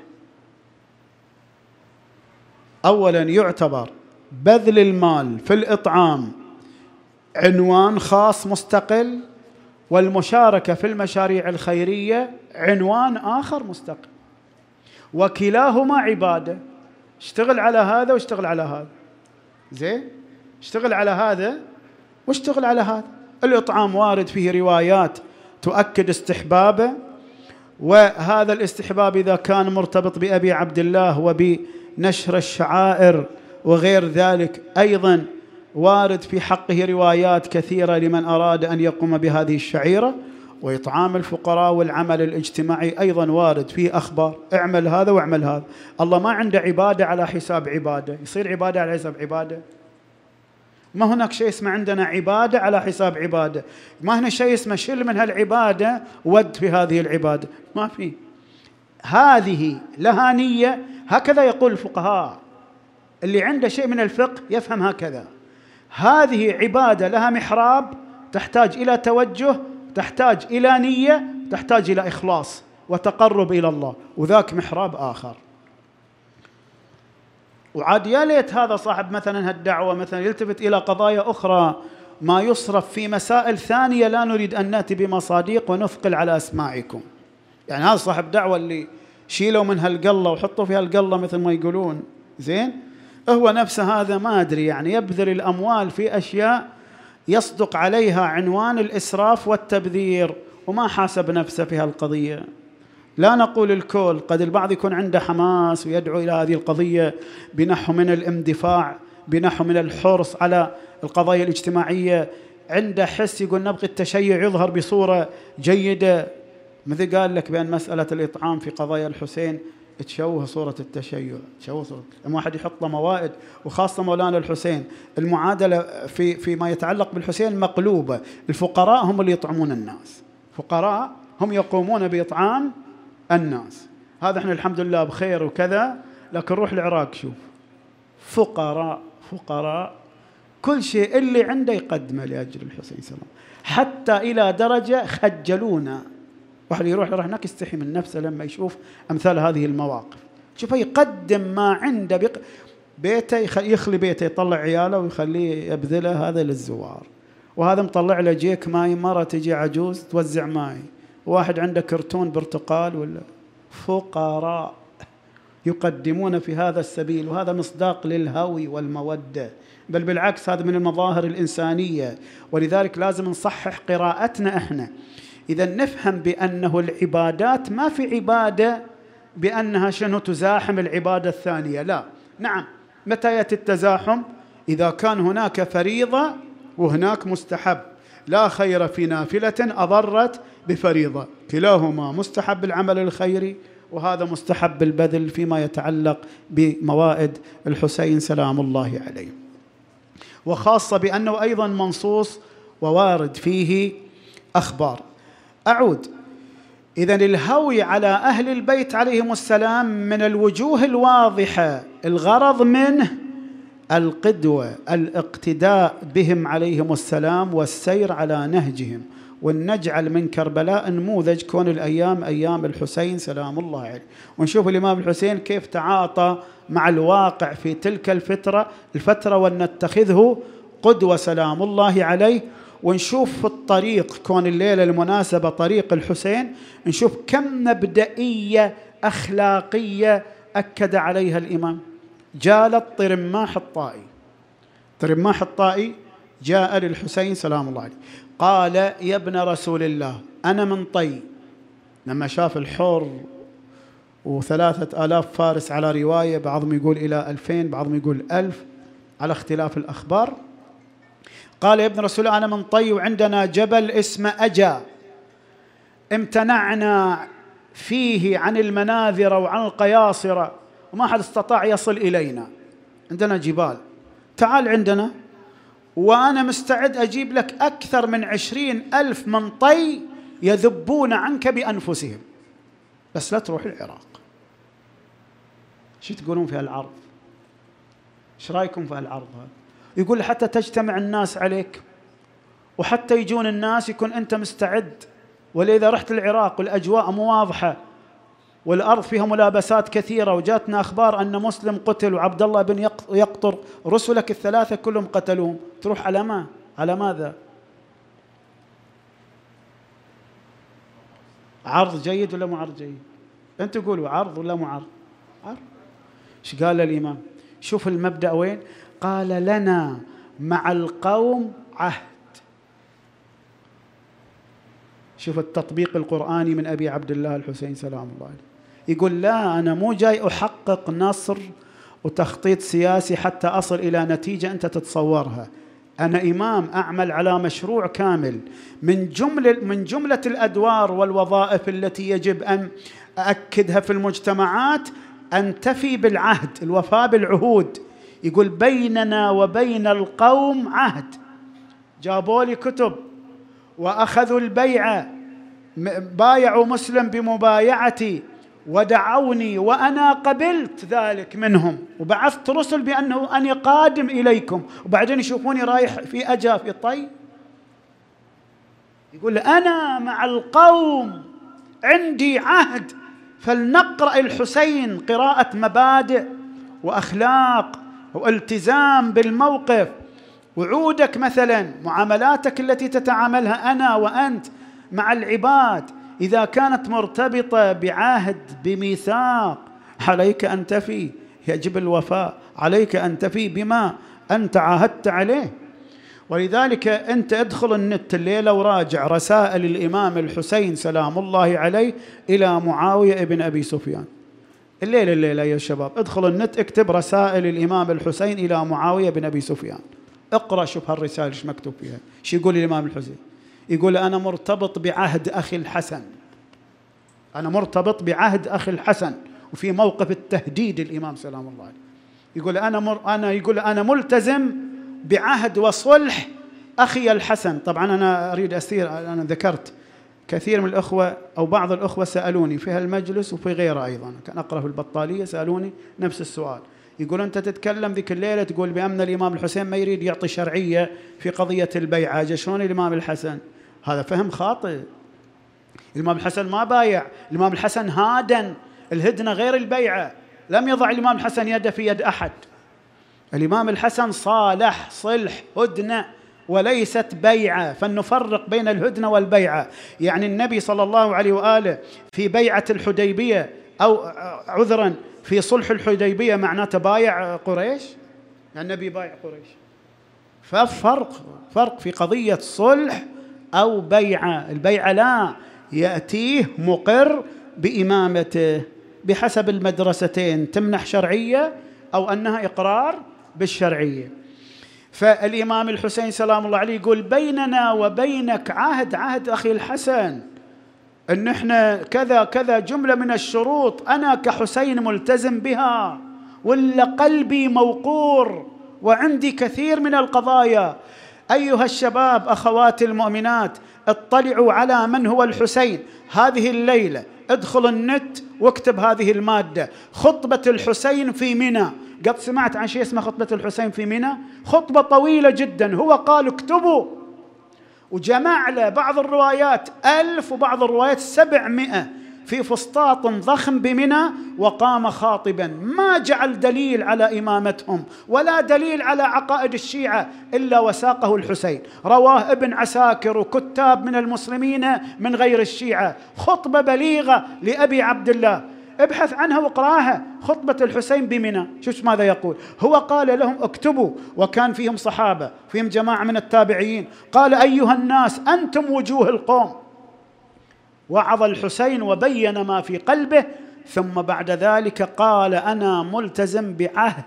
أولا يعتبر بذل المال في الإطعام عنوان خاص مستقل، والمشاركة في المشاريع الخيرية عنوان آخر مستقل، وكلاهما عبادة. اشتغل على هذا واشتغل على هذا، زين، اشتغل على هذا واشتغل على هذا. الإطعام وارد فيه روايات تؤكد استحبابه، وهذا الاستحباب إذا كان مرتبط بأبي عبد الله وبنشر الشعائر وغير ذلك أيضا وارد في حقه روايات كثيرة لمن أراد أن يقوم بهذه الشعيرة. وإطعام الفقراء والعمل الاجتماعي أيضا وارد فيه أخبار، اعمل هذا واعمل هذا. الله ما عنده عبادة على حساب عبادة، يصير عبادة على حساب عبادة؟ ما هناك شيء اسمه عندنا عبادة على حساب عبادة، ما هنا شيء اسمه شل من هالعبادة ود في هذه العبادة، ما في. هذه لها نية، هكذا يقول الفقهاء، اللي عنده شيء من الفقه يفهم هكذا. هذه عبادة لها محراب، تحتاج إلى توجه، تحتاج إلى نية، تحتاج إلى إخلاص وتقرب إلى الله، وذاك محراب آخر. وعاد يا ليت هذا صاحب مثلا هالدعوة مثلا يلتفت إلى قضايا أخرى، ما يصرف في مسائل ثانية لا نريد أن نأتي بمصاديق ونثقل على أسماعكم. يعني هذا صاحب دعوة اللي شيلوا من هالقلة وحطوا في هالقلة مثل ما يقولون، زين، هو نفسه هذا ما أدري يعني يبذل الأموال في أشياء يصدق عليها عنوان الإسراف والتبذير، وما حاسب نفسه في هالقضية. لا نقول الكل، قد البعض يكون عنده حماس ويدعو إلى هذه القضية بنحو من الاندفاع، بنحو من الحرص على القضايا الاجتماعية، عنده حس يقول نبغي التشيع يظهر بصورة جيدة، مثل قال لك بأن مسألة الإطعام في قضايا الحسين تشوه صورة التشيع، تشوه صورة لما واحد يحط له موائد، وخاصة مولانا الحسين المعادلة في فيما يتعلق بالحسين مقلوبة. الفقراء هم اللي يطعمون الناس، فقراء هم يقومون بإطعام الناس. هذا احنا الحمد لله بخير وكذا، لكن روح العراق شوف، فقراء فقراء كل شيء اللي عنده يقدمه لأجل الحسين سلام، حتى إلى درجة خجلونا. واحد يروح يروح هناك يستحي من نفسه لما يشوف أمثال هذه المواقف. شوف يقدم ما عنده بق... بيته، يخلي بيته يطلع عياله ويخليه يبذله هذا للزوار، وهذا مطلع له جيك ماي، مرة تجي عجوز توزع ماي، واحد عنده كرتون برتقال ولا. فقراء يقدمون في هذا السبيل، وهذا مصداق للهوي والمودة، بل بالعكس هذا من المظاهر الإنسانية. ولذلك لازم نصحح قراءتنا احنا، إذا نفهم بأنه العبادات ما في عبادة بأنها شنو تزاحم العبادة الثانية، لا. نعم، متى يأتي التزاحم؟ إذا كان هناك فريضة وهناك مستحب، لا خير في نافلة أضرت بفريضة، كلاهما مستحب العمل الخيري، وهذا مستحب البذل فيما يتعلق بموائد الحسين سلام الله عليه، وخاصة بأنه أيضا منصوص ووارد فيه أخبار. أعود، إذن الهوي على أهل البيت عليهم السلام من الوجوه الواضحة، الغرض منه القدوة، الاقتداء بهم عليهم السلام والسير على نهجهم، ونجعل من كربلاء نموذج كون الأيام أيام الحسين سلام الله عليه، ونشوف الإمام الحسين كيف تعاطى مع الواقع في تلك الفترة الفترة ونتخذه قدوة سلام الله عليه. ونشوف في الطريق، كون الليلة المناسبة طريق الحسين، نشوف كم مبدئية أخلاقية أكد عليها الإمام. جالت طرماح الطائي، طرماح الطائي جاء للحسين سلام الله عليه قال يا ابن رسول الله أنا من طي، لما شاف الحر وثلاثة آلاف فارس على رواية، بعضهم يقول إلى ألفين، بعضهم يقول ألف، على اختلاف الأخبار. قال يا ابن رسول الله أنا من طي وعندنا جبل اسمه أجا، امتنعنا فيه عن المناذرة وعن القياصرة وما حد استطاع يصل إلينا، عندنا جبال، تعال عندنا وأنا مستعد أجيب لك أكثر من عشرين ألف من طي يذبون عنك بأنفسهم، بس لا تروح العراق. شو تقولون في هالعرض؟ ايش رايكم في هالعرض هذا؟ يقول حتى تجتمع الناس عليك وحتى يجون الناس يكون أنت مستعد. ولذا رحت العراق والأجواء مو واضحة والأرض فيها ملابسات كثيرة، وجاتنا أخبار أن مسلم قتل وعبد الله بن يقطر، رسلك الثلاثة كلهم قتلوهم، تروح على ما؟ على ماذا؟ عرض جيد ولا مو عرض جيد؟ أنتوا قولوا عرض ولا مو عرض؟ عرض. ايش قال الإمام؟ شوف المبدأ وين؟ قال لنا مع القوم عهد. شوف التطبيق القرآني من أبي عبد الله الحسين سلام الله عليه، يقول لا أنا مو جاي أحقق نصر وتخطيط سياسي حتى أصل إلى نتيجة أنت تتصورها، أنا إمام أعمل على مشروع كامل من جملة من جملة الأدوار والوظائف التي يجب أن أأكدها في المجتمعات أن تفي بالعهد، الوفاء بالعهود. يقول بيننا وبين القوم عهد، جابوا لي كتب وأخذوا البيعة، بايعوا مسلم بمبايعتي ودعوني وأنا قبلت ذلك منهم وبعثت رسل بأنه أني قادم إليكم، وبعدين يشوفوني رايح في أجا في طي. يقول أنا مع القوم عندي عهد، فلنقرأ الحسين قراءة مبادئ وأخلاق والتزام بالموقف. وعودك مثلا، معاملاتك التي تتعاملها أنا وأنت مع العباد إذا كانت مرتبطة بعهد بميثاق عليك أن تفي، يجب الوفاء، عليك أن تفي بما أنت عاهدت عليه. ولذلك أنت ادخل النت الليلة وراجع رسائل الإمام الحسين سلام الله عليه إلى معاوية ابن أبي سفيان، الليلة الليلة يا شباب ادخل النت اكتب رسائل الإمام الحسين إلى معاوية بن أبي سفيان، اقرأ شوف هالرسالة ايش مكتوب فيها. شو يقول الإمام الحسين؟ يقول أنا مرتبط بعهد أخي الحسن، أنا مرتبط بعهد أخي الحسن، وفي موقف التهديد الإمام سلام الله عليه يقول أنا مر أنا يقول أنا ملتزم بعهد وصلح أخي الحسن. طبعا أنا أريد أسير، أنا ذكرت كثير من الأخوة أو بعض الأخوة سألوني في هالمجلس وفي غيره أيضا، كان أقرأ في البطالية سألوني نفس السؤال، يقول أنت تتكلم ذيك الليلة تقول بأن الإمام الحسين ما يريد يعطي شرعية في قضية البيعة، شلون الإمام الحسن؟ هذا فهم خاطئ. الإمام الحسن ما بايع، الإمام الحسن هادن، الهدنة غير البيعة، لم يضع الإمام الحسن يده في يد أحد. الإمام الحسن صالح، صلح، هدنة وليست بيعة، فلنفرق بين الهدنة والبيعة. يعني النبي صلى الله عليه وآله في بيعة الحديبية أو عذرا في صلح الحديبية معناته بايع قريش، يعني النبي بايع قريش. ففرق فرق في قضية صلح أو بيعة. البيعة لا يأتيه مقر بإمامته بحسب المدرستين، تمنح شرعية أو أنها إقرار بالشرعية. فالإمام الحسين سلام الله عليه يقول بيننا وبينك عهد، عهد أخي الحسن، أن إحنا كذا كذا جملة من الشروط أنا كحسين ملتزم بها، ولا قلبي موقور وعندي كثير من القضايا. أيها الشباب أخواتي المؤمنات اطلعوا على من هو الحسين هذه الليلة، ادخل النت واكتب هذه المادة، خطبة الحسين في منى. قد سمعت عن شيء اسمه خطبة الحسين في منى؟ خطبة طويلة جدا، هو قال اكتبوا، وجمع له بعض الروايات ألف وبعض الروايات سبعمائة في فسطاط ضخم بمنى، وقام خاطبا، ما جعل دليل على إمامتهم ولا دليل على عقائد الشيعة إلا وساقه الحسين. رواه ابن عساكر وكتاب من المسلمين من غير الشيعة، خطبة بليغة لأبي عبد الله، ابحث عنها واقراها، خطبة الحسين بمنى. شوف ماذا يقول، هو قال لهم اكتبوا، وكان فيهم صحابة، فيهم جماعة من التابعين، قال أيها الناس أنتم وجوه القوم. وعظ الحسين وبين ما في قلبه، ثم بعد ذلك قال أنا ملتزم بعهد.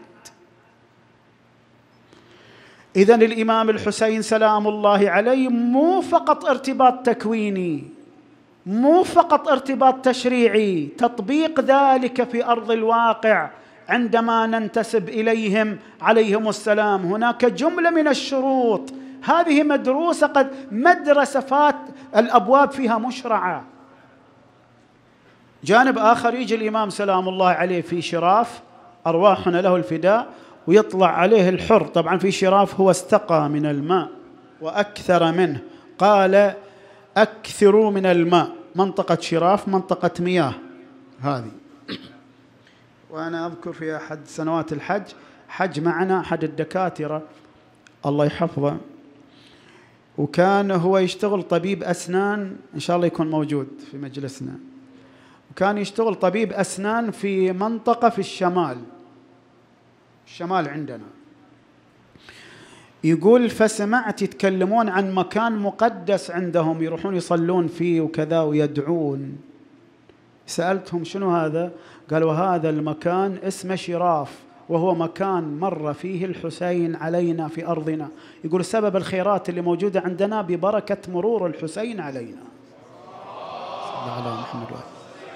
إذن الإمام الحسين سلام الله عليه مو فقط ارتباط تكويني، مو فقط ارتباط تشريعي، تطبيق ذلك في أرض الواقع عندما ننتسب إليهم عليهم السلام. هناك جملة من الشروط، هذه مدروسة، قد مدرسة فات الأبواب فيها مشرعة. جانب آخر يجي الإمام سلام الله عليه في شراف، أرواحنا له الفداء، ويطلع عليه الحر. طبعا في شراف هو استقى من الماء وأكثر منه، قال أكثروا من الماء. منطقة شراف منطقة مياه هذه. وأنا أذكر في أحد سنوات الحج حج معنا أحد الدكاترة الله يحفظه، وكان هو يشتغل طبيب أسنان، إن شاء الله يكون موجود في مجلسنا، وكان يشتغل طبيب أسنان في منطقة في الشمال الشمال عندنا. يقول فسمعت يتكلمون عن مكان مقدس عندهم يروحون يصلون فيه وكذا ويدعون. سألتهم شنو هذا؟ قالوا هذا المكان اسمه شراف، وهو مكان مر فيه الحسين علينا في أرضنا. يقول سبب الخيرات اللي موجودة عندنا ببركة مرور الحسين علينا. صلى الله على محمد وآله.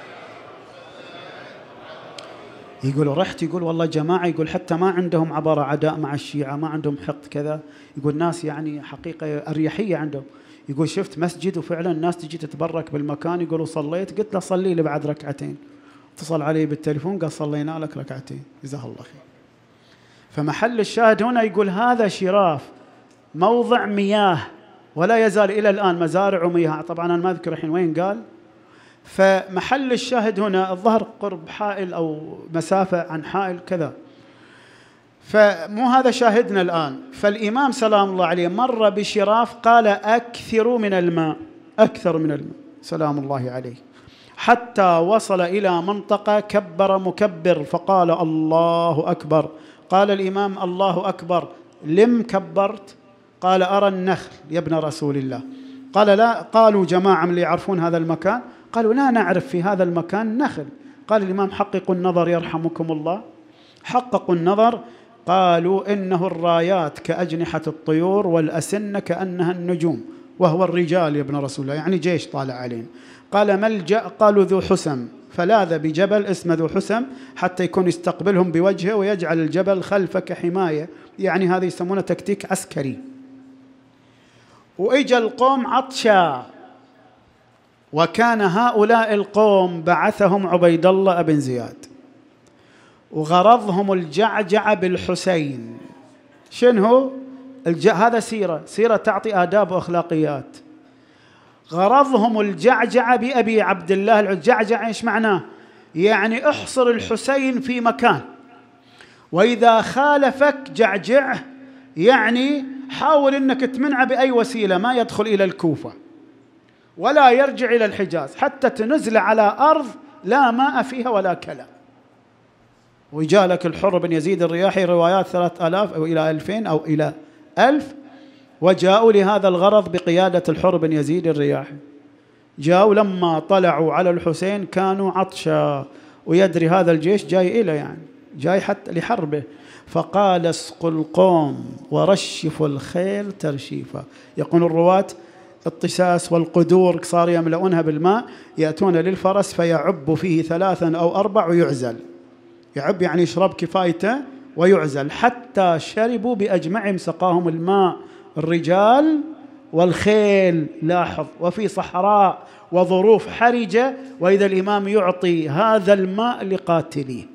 يقول رحت، يقول والله جماعة، يقول حتى ما عندهم عبارة عداء مع الشيعة، ما عندهم حقد كذا، يقول ناس يعني حقيقة أريحية عندهم. يقول شفت مسجد وفعلا الناس تجي تتبرك بالمكان. يقولوا صليت، قلت له صلي لي بعد ركعتين، اتصل علي بالتليفون قال صلينا لك ركعتين، جزاه الله خير. فمحل الشاهد هنا يقول هذا شراف موضع مياه، ولا يزال إلى الآن مزارع ومياه. طبعا أنا ما أذكر الحين وين قال. فمحل الشاهد هنا الظهر قرب حائل أو مسافة عن حائل كذا، فمو هذا شاهدنا الآن. فالإمام سلام الله عليه مر بشراف قال أكثروا من الماء، أكثر من الماء سلام الله عليه، حتى وصل إلى منطقة كبر مكبر فقال الله أكبر. قال الإمام الله أكبر، لم كبرت؟ قال أرى النخل يا ابن رسول الله. قال لا. قالوا جماعة من اللي يعرفون هذا المكان قالوا لا نعرف في هذا المكان نخل. قال الإمام حققوا النظر يرحمكم الله. حققوا النظر، قالوا إنه الرايات كأجنحة الطيور والأسنة كأنها النجوم، وهو الرجال يا ابن رسول الله، يعني جيش طالع علينا. قال ملجأ؟ قالوا ذو حسم، فلاذ بجبل اسمه ذو حسم حتى يكون يستقبلهم بوجهه ويجعل الجبل خلفه كحماية، يعني هذا يسمونه تكتيك عسكري. وإجا القوم عطشا، وكان هؤلاء القوم بعثهم عبيد الله بن زياد، وغرضهم الجعجع بالحسين. شنو الج... هذا سيرة سيرة تعطي آداب وأخلاقيات. غرضهم الجعجع بأبي عبد الله. الجعجع إيش معناه؟ يعني احصر الحسين في مكان، وإذا خالفك جعجع، يعني حاول أنك تمنعه بأي وسيلة، ما يدخل إلى الكوفة ولا يرجع إلى الحجاز حتى تنزل على أرض لا ماء فيها ولا كلى. وجالك الحر بن يزيد الرياحي روايات ثلاث آلاف أو إلى ألفين أو إلى ألف، وجاءوا لهذا الغرض بقيادة الحر بن يزيد الرياحي. جاءوا لما طلعوا على الحسين كانوا عطشا، ويدري هذا الجيش جاي إلى يعني جاي حتى لحربه، فقال اسقوا القوم ورشفوا الخيل ترشيفا. يقول الرواة الطساس والقدور صار يملؤونها بالماء، يأتون للفرس فيعب فيه ثلاثا أو أربع ويعزل. يعب يعني يشرب كفايته ويعزل، حتى شربوا بأجمعهم سقاهم الماء الرجال والخيل. لاحظ، وفي صحراء وظروف حرجة، وإذا الإمام يعطي هذا الماء لقاتليه.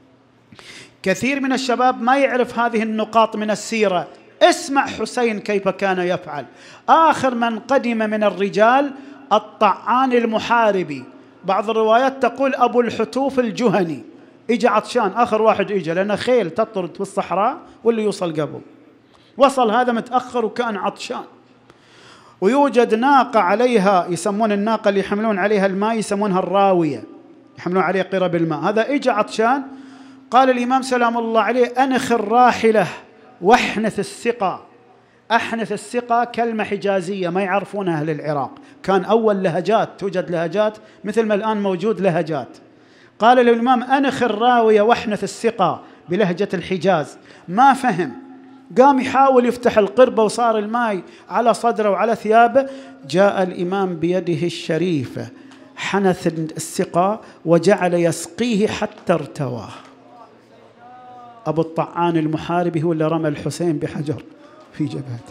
كثير من الشباب ما يعرف هذه النقاط من السيرة. اسمع حسين كيف كان يفعل. آخر من قدم من الرجال الطعان المحاربي، بعض الروايات تقول أبو الحتوف الجهني، إجا عطشان، آخر واحد إجا، لأن خيل تطرد في الصحراء واللي يوصل قبل. وصل هذا متأخر وكان عطشان، ويوجد ناقة عليها، يسمون الناقة اللي يحملون عليها الماء يسمونها الراوية، يحملون عليها قرب الماء. هذا إجا عطشان، قال الإمام سلام الله عليه أنخ الراحلة واحنث السقا. أحنث السقا كلمة حجازية ما يعرفونها أهل العراق، كان أول لهجات، توجد لهجات مثل ما الآن موجود لهجات. قال له الإمام أنخ الراوية واحنث السقا بلهجة الحجاز، ما فهم، قام يحاول يفتح القربة وصار الماء على صدره وعلى ثيابه. جاء الإمام بيده الشريفة حنث السقا وجعل يسقيه حتى ارتواه. أبو الطعان المحاربي هو اللي رمى الحسين بحجر في جبهته.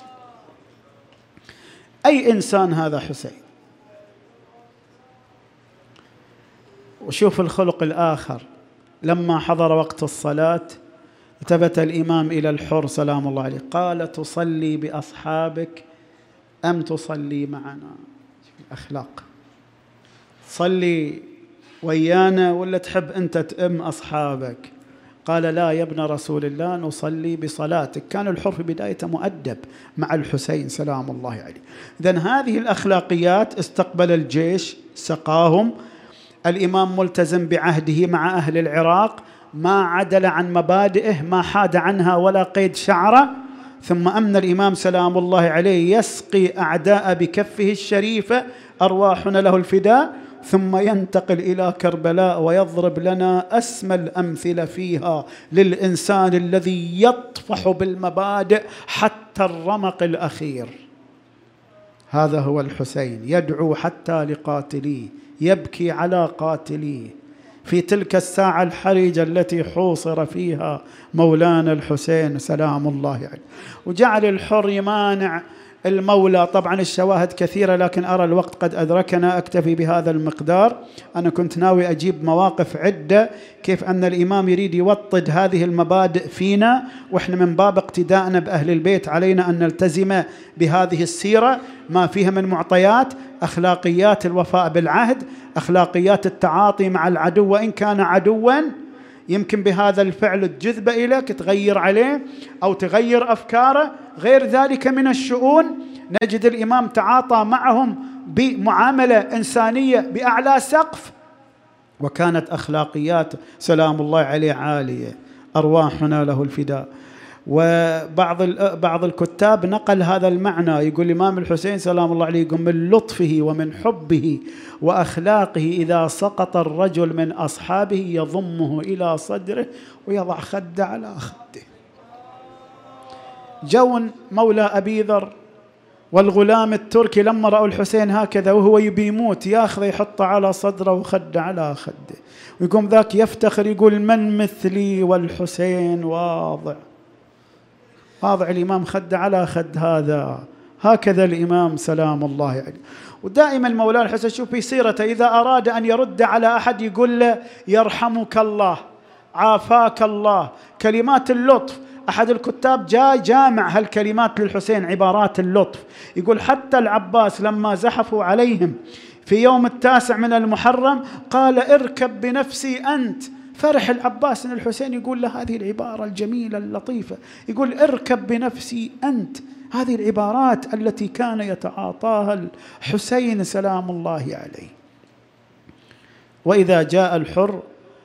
أي إنسان هذا حسين. وشوف الخلق الآخر، لما حضر وقت الصلاة التفت الإمام إلى الحر سلام الله عليه قال: تصلي بأصحابك أم تصلي معنا؟ أخلاق، تصلي ويانا ولا تحب أنت تأم أصحابك؟ قال: لا يا ابن رسول الله، نصلي بصلاتك. كان الحر في بدايته مؤدب مع الحسين سلام الله عليه. إذن هذه الأخلاقيات استقبل الجيش، سقاهم. الإمام ملتزم بعهده مع أهل العراق، ما عدل عن مبادئه، ما حاد عنها ولا قيد شعره. ثم أمن الإمام سلام الله عليه يسقي أعداء بكفه الشريفة أرواحنا له الفداء، ثم ينتقل إلى كربلاء ويضرب لنا أسمى الأمثلة فيها للإنسان الذي يطفح بالمبادئ حتى الرمق الأخير. هذا هو الحسين، يدعو حتى لقاتليه، يبكي على قاتليه في تلك الساعة الحرجة التي حوصر فيها مولانا الحسين سلام الله عليه. وجعل الحر يمانع المولى. طبعا الشواهد كثيرة لكن أرى الوقت قد أدركنا، أكتفي بهذا المقدار. أنا كنت ناوي أجيب مواقف عدة كيف أن الإمام يريد يوطد هذه المبادئ فينا، وإحنا من باب اقتداءنا بأهل البيت علينا أن نلتزم بهذه السيرة ما فيها من معطيات، أخلاقيات الوفاء بالعهد، أخلاقيات التعاطي مع العدو وإن كان عدواً، يمكن بهذا الفعل تجذب إليك، تغير عليه أو تغير أفكاره. غير ذلك من الشؤون نجد الإمام تعاطى معهم بمعاملة إنسانية بأعلى سقف، وكانت أخلاقيات سلام الله عليه عالية. أرواحنا له الفداء. وبعض بعض الكتاب نقل هذا المعنى، يقول الإمام الحسين سلام الله عليه يقول من لطفه ومن حبه وأخلاقه إذا سقط الرجل من أصحابه يضمه إلى صدره ويضع خده على خده. جون مولى أبي ذر والغلام التركي لما رأوا الحسين هكذا وهو يبي يموت ياخذ يحطه على صدره وخده على خده، ويقوم ذاك يفتخر يقول من مثلي والحسين واضع واضع الإمام خد على خد هذا. هكذا الإمام سلام الله عليه. ودائما مولانا الحسين شوف في سيرته إذا أراد أن يرد على أحد يقول له يرحمك الله، عافاك الله، كلمات اللطف. أحد الكتاب جاء جامع هالكلمات للحسين، عبارات اللطف، يقول حتى العباس لما زحفوا عليهم في يوم التاسع من المحرم قال اركب بنفسي أنت. فرح العباس أن الحسين يقول له هذه العبارة الجميلة اللطيفة، يقول اركب بنفسي أنت. هذه العبارات التي كان يتعاطاها الحسين سلام الله عليه. وإذا جاء الحر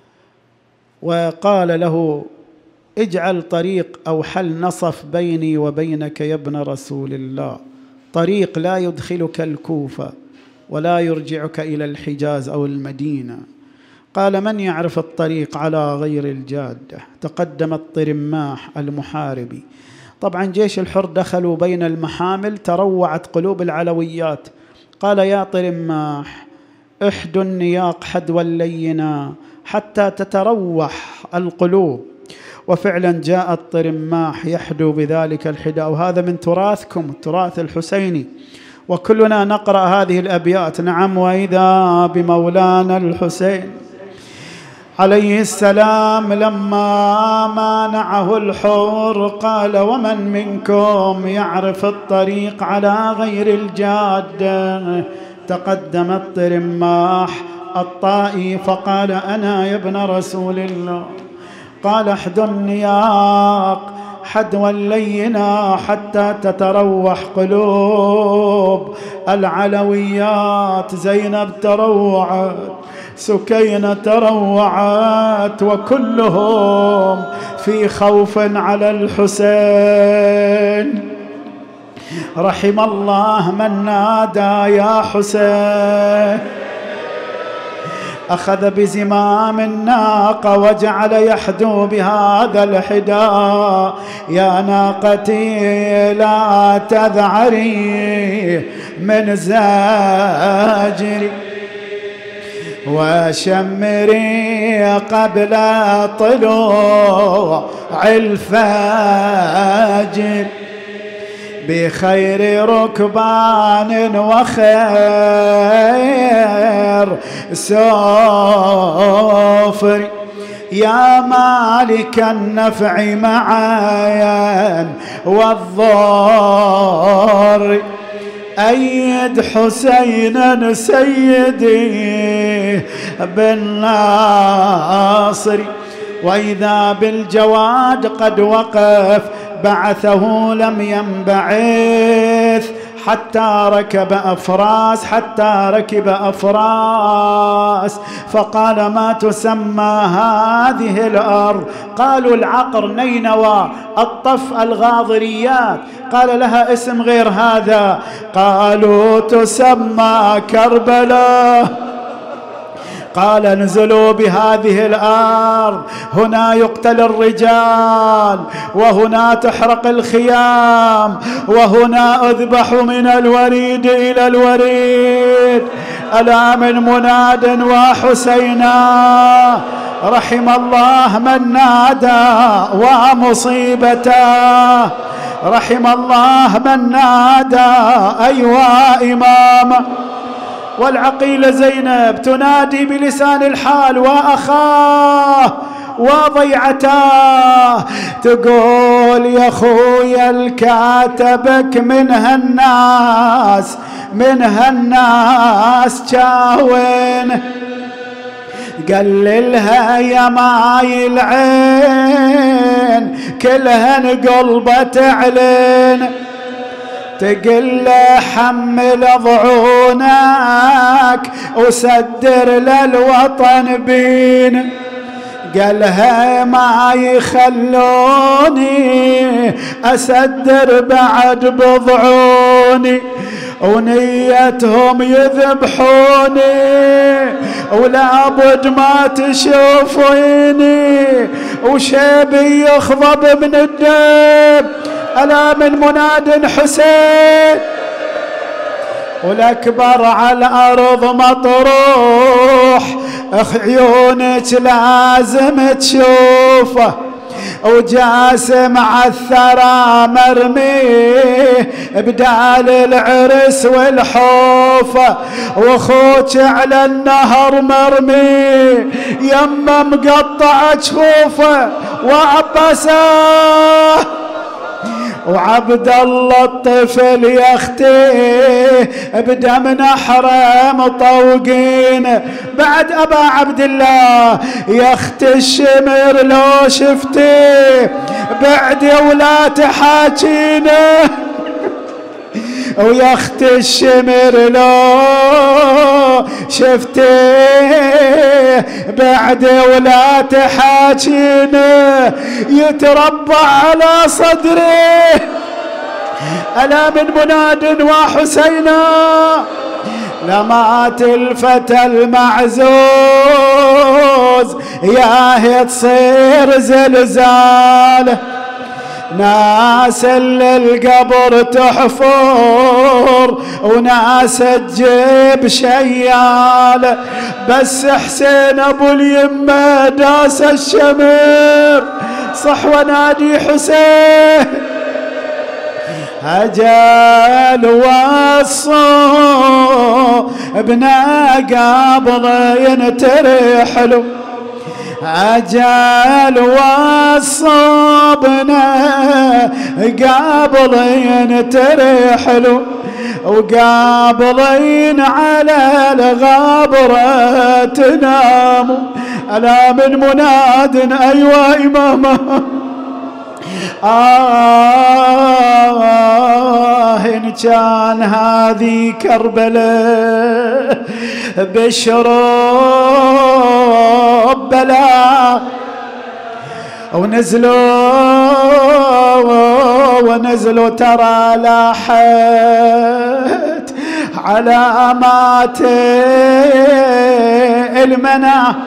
وقال له اجعل طريق أو حل نصف بيني وبينك يا ابن رسول الله، طريق لا يدخلك الكوفة ولا يرجعك إلى الحجاز أو المدينة. قال من يعرف الطريق على غير الجادة؟ تقدم الطرماح المحاربي. طبعا جيش الحر دخلوا بين المحامل، تروعت قلوب العلويات. قال يا طرماح احدوا النياق حدوا لينا حتى تتروح القلوب. وفعلا جاء الطرماح يحدو بذلك الحداء، وهذا من تراثكم التراث الحسيني، وكلنا نقرأ هذه الأبيات. نعم وإذا بمولانا الحسين عليه السلام لما مانعه الحر قال ومن منكم يعرف الطريق على غير الجادة؟ تقدم الطرماح الطائي فقال أنا يا ابن رسول الله. قال احدوا النياق حدوا لينا حتى تتروح قلوب العلويات. زينب تروعت، سكينة تروعت، وكلهم في خوف على الحسين. رحم الله من نادى يا حسين. أخذ بزمام الناقة وجعل يحدو بهذا الحداء: يا ناقتي لا تذعري من زاجري وشمري قبل طلوع الفجر بخير ركبان وخير سفر يا مالك النفع معايا والضر أيد حسينا سيدي بالناصر. وإذا بالجواد قد وقف بعثه لم ينبعث حتى ركب أفراس حتى ركب أفراس فقال: ما تسمى هذه الأرض؟ قالوا: العقر، نينوى، الطف، الغاضريات. قال: لها اسم غير هذا. قالوا: تسمى كربلاء. قال: انزلوا بهذه الأرض، هنا يقتل الرجال، وهنا تحرق الخيام، وهنا أذبح من الوريد إلى الوريد. ألا من مناد وحسينا، رحم الله من نادى ومصيبته، رحم الله من نادى أيوا إمام. والعقيلة زينب تنادي بلسان الحال: وأخاه وضيعتاه، تقول: يا خويا الكاتبك من هالناس من هالناس جاوين، قللها يا ماي العين كلهن قلبه تعلن، تقل حمل ضعونك وسدر للوطن بين، قالها ما يخلوني أسدر بعد بضعوني، ونيتهم يذبحوني ولا بد ما تشوفيني، وشيبي يخضب من الدم. ألا من مناد حسين، والأكبر على الأرض مطروح، عيونك لازم تشوفه، وجاسم على الثرى مرميه بدال العرس والحوفة، واخوك على النهر مرمي يما مقطع جفوفه، وعباسه وعبد الله الطفل يا اختي بدم نحره مطوقين. بعد ابا عبد الله يا اختي الشمر لو شفتي بعد ولا تحاكينه، ويا اختي الشمر لو شفتيه بعد ولا تحاكينه، يتربع على صدره. ألا من مناد وحسينا، لمات الفتى المعزوز يا هي تصير زلزال، ناس اللي القبر تحفر وناس تجيب شيال، بس حسين ابو اليمه داس الشمر صح ونادي حسين. أجل وصوا ابنا قابض ينترحلو، أجل وصبنا قابضين ترحلوا، وقابضين على الغابرة تناموا. ألا من مناد أيوا إمامه، آه إن كان هذه كربلاء بشرب بلا، ونزلوا ونزلوا ترى لاحت علامات المنى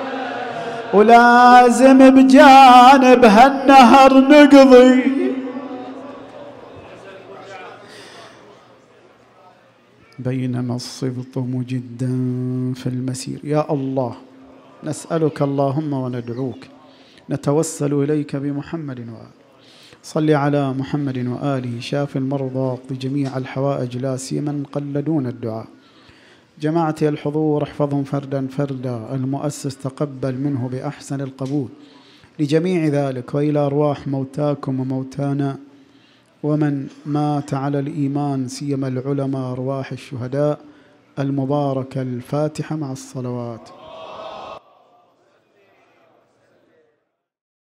ولازم بجانب هالنهر نقضي بينما الصبط مجدا في المسير. يا الله نسألك اللهم وندعوك نتوسل إليك بمحمد وآله. صل على محمد وآله شاف المرضى واقض جميع الحوائج لا سيما قلدون الدعاء. جماعتي الحضور احفظهم فردا فردا. المؤسس تقبل منه بأحسن القبول لجميع ذلك وإلى أرواح موتاكم وموتانا ومن مات على الإيمان سيما العلماء أرواح الشهداء المباركة الفاتحة مع الصلوات.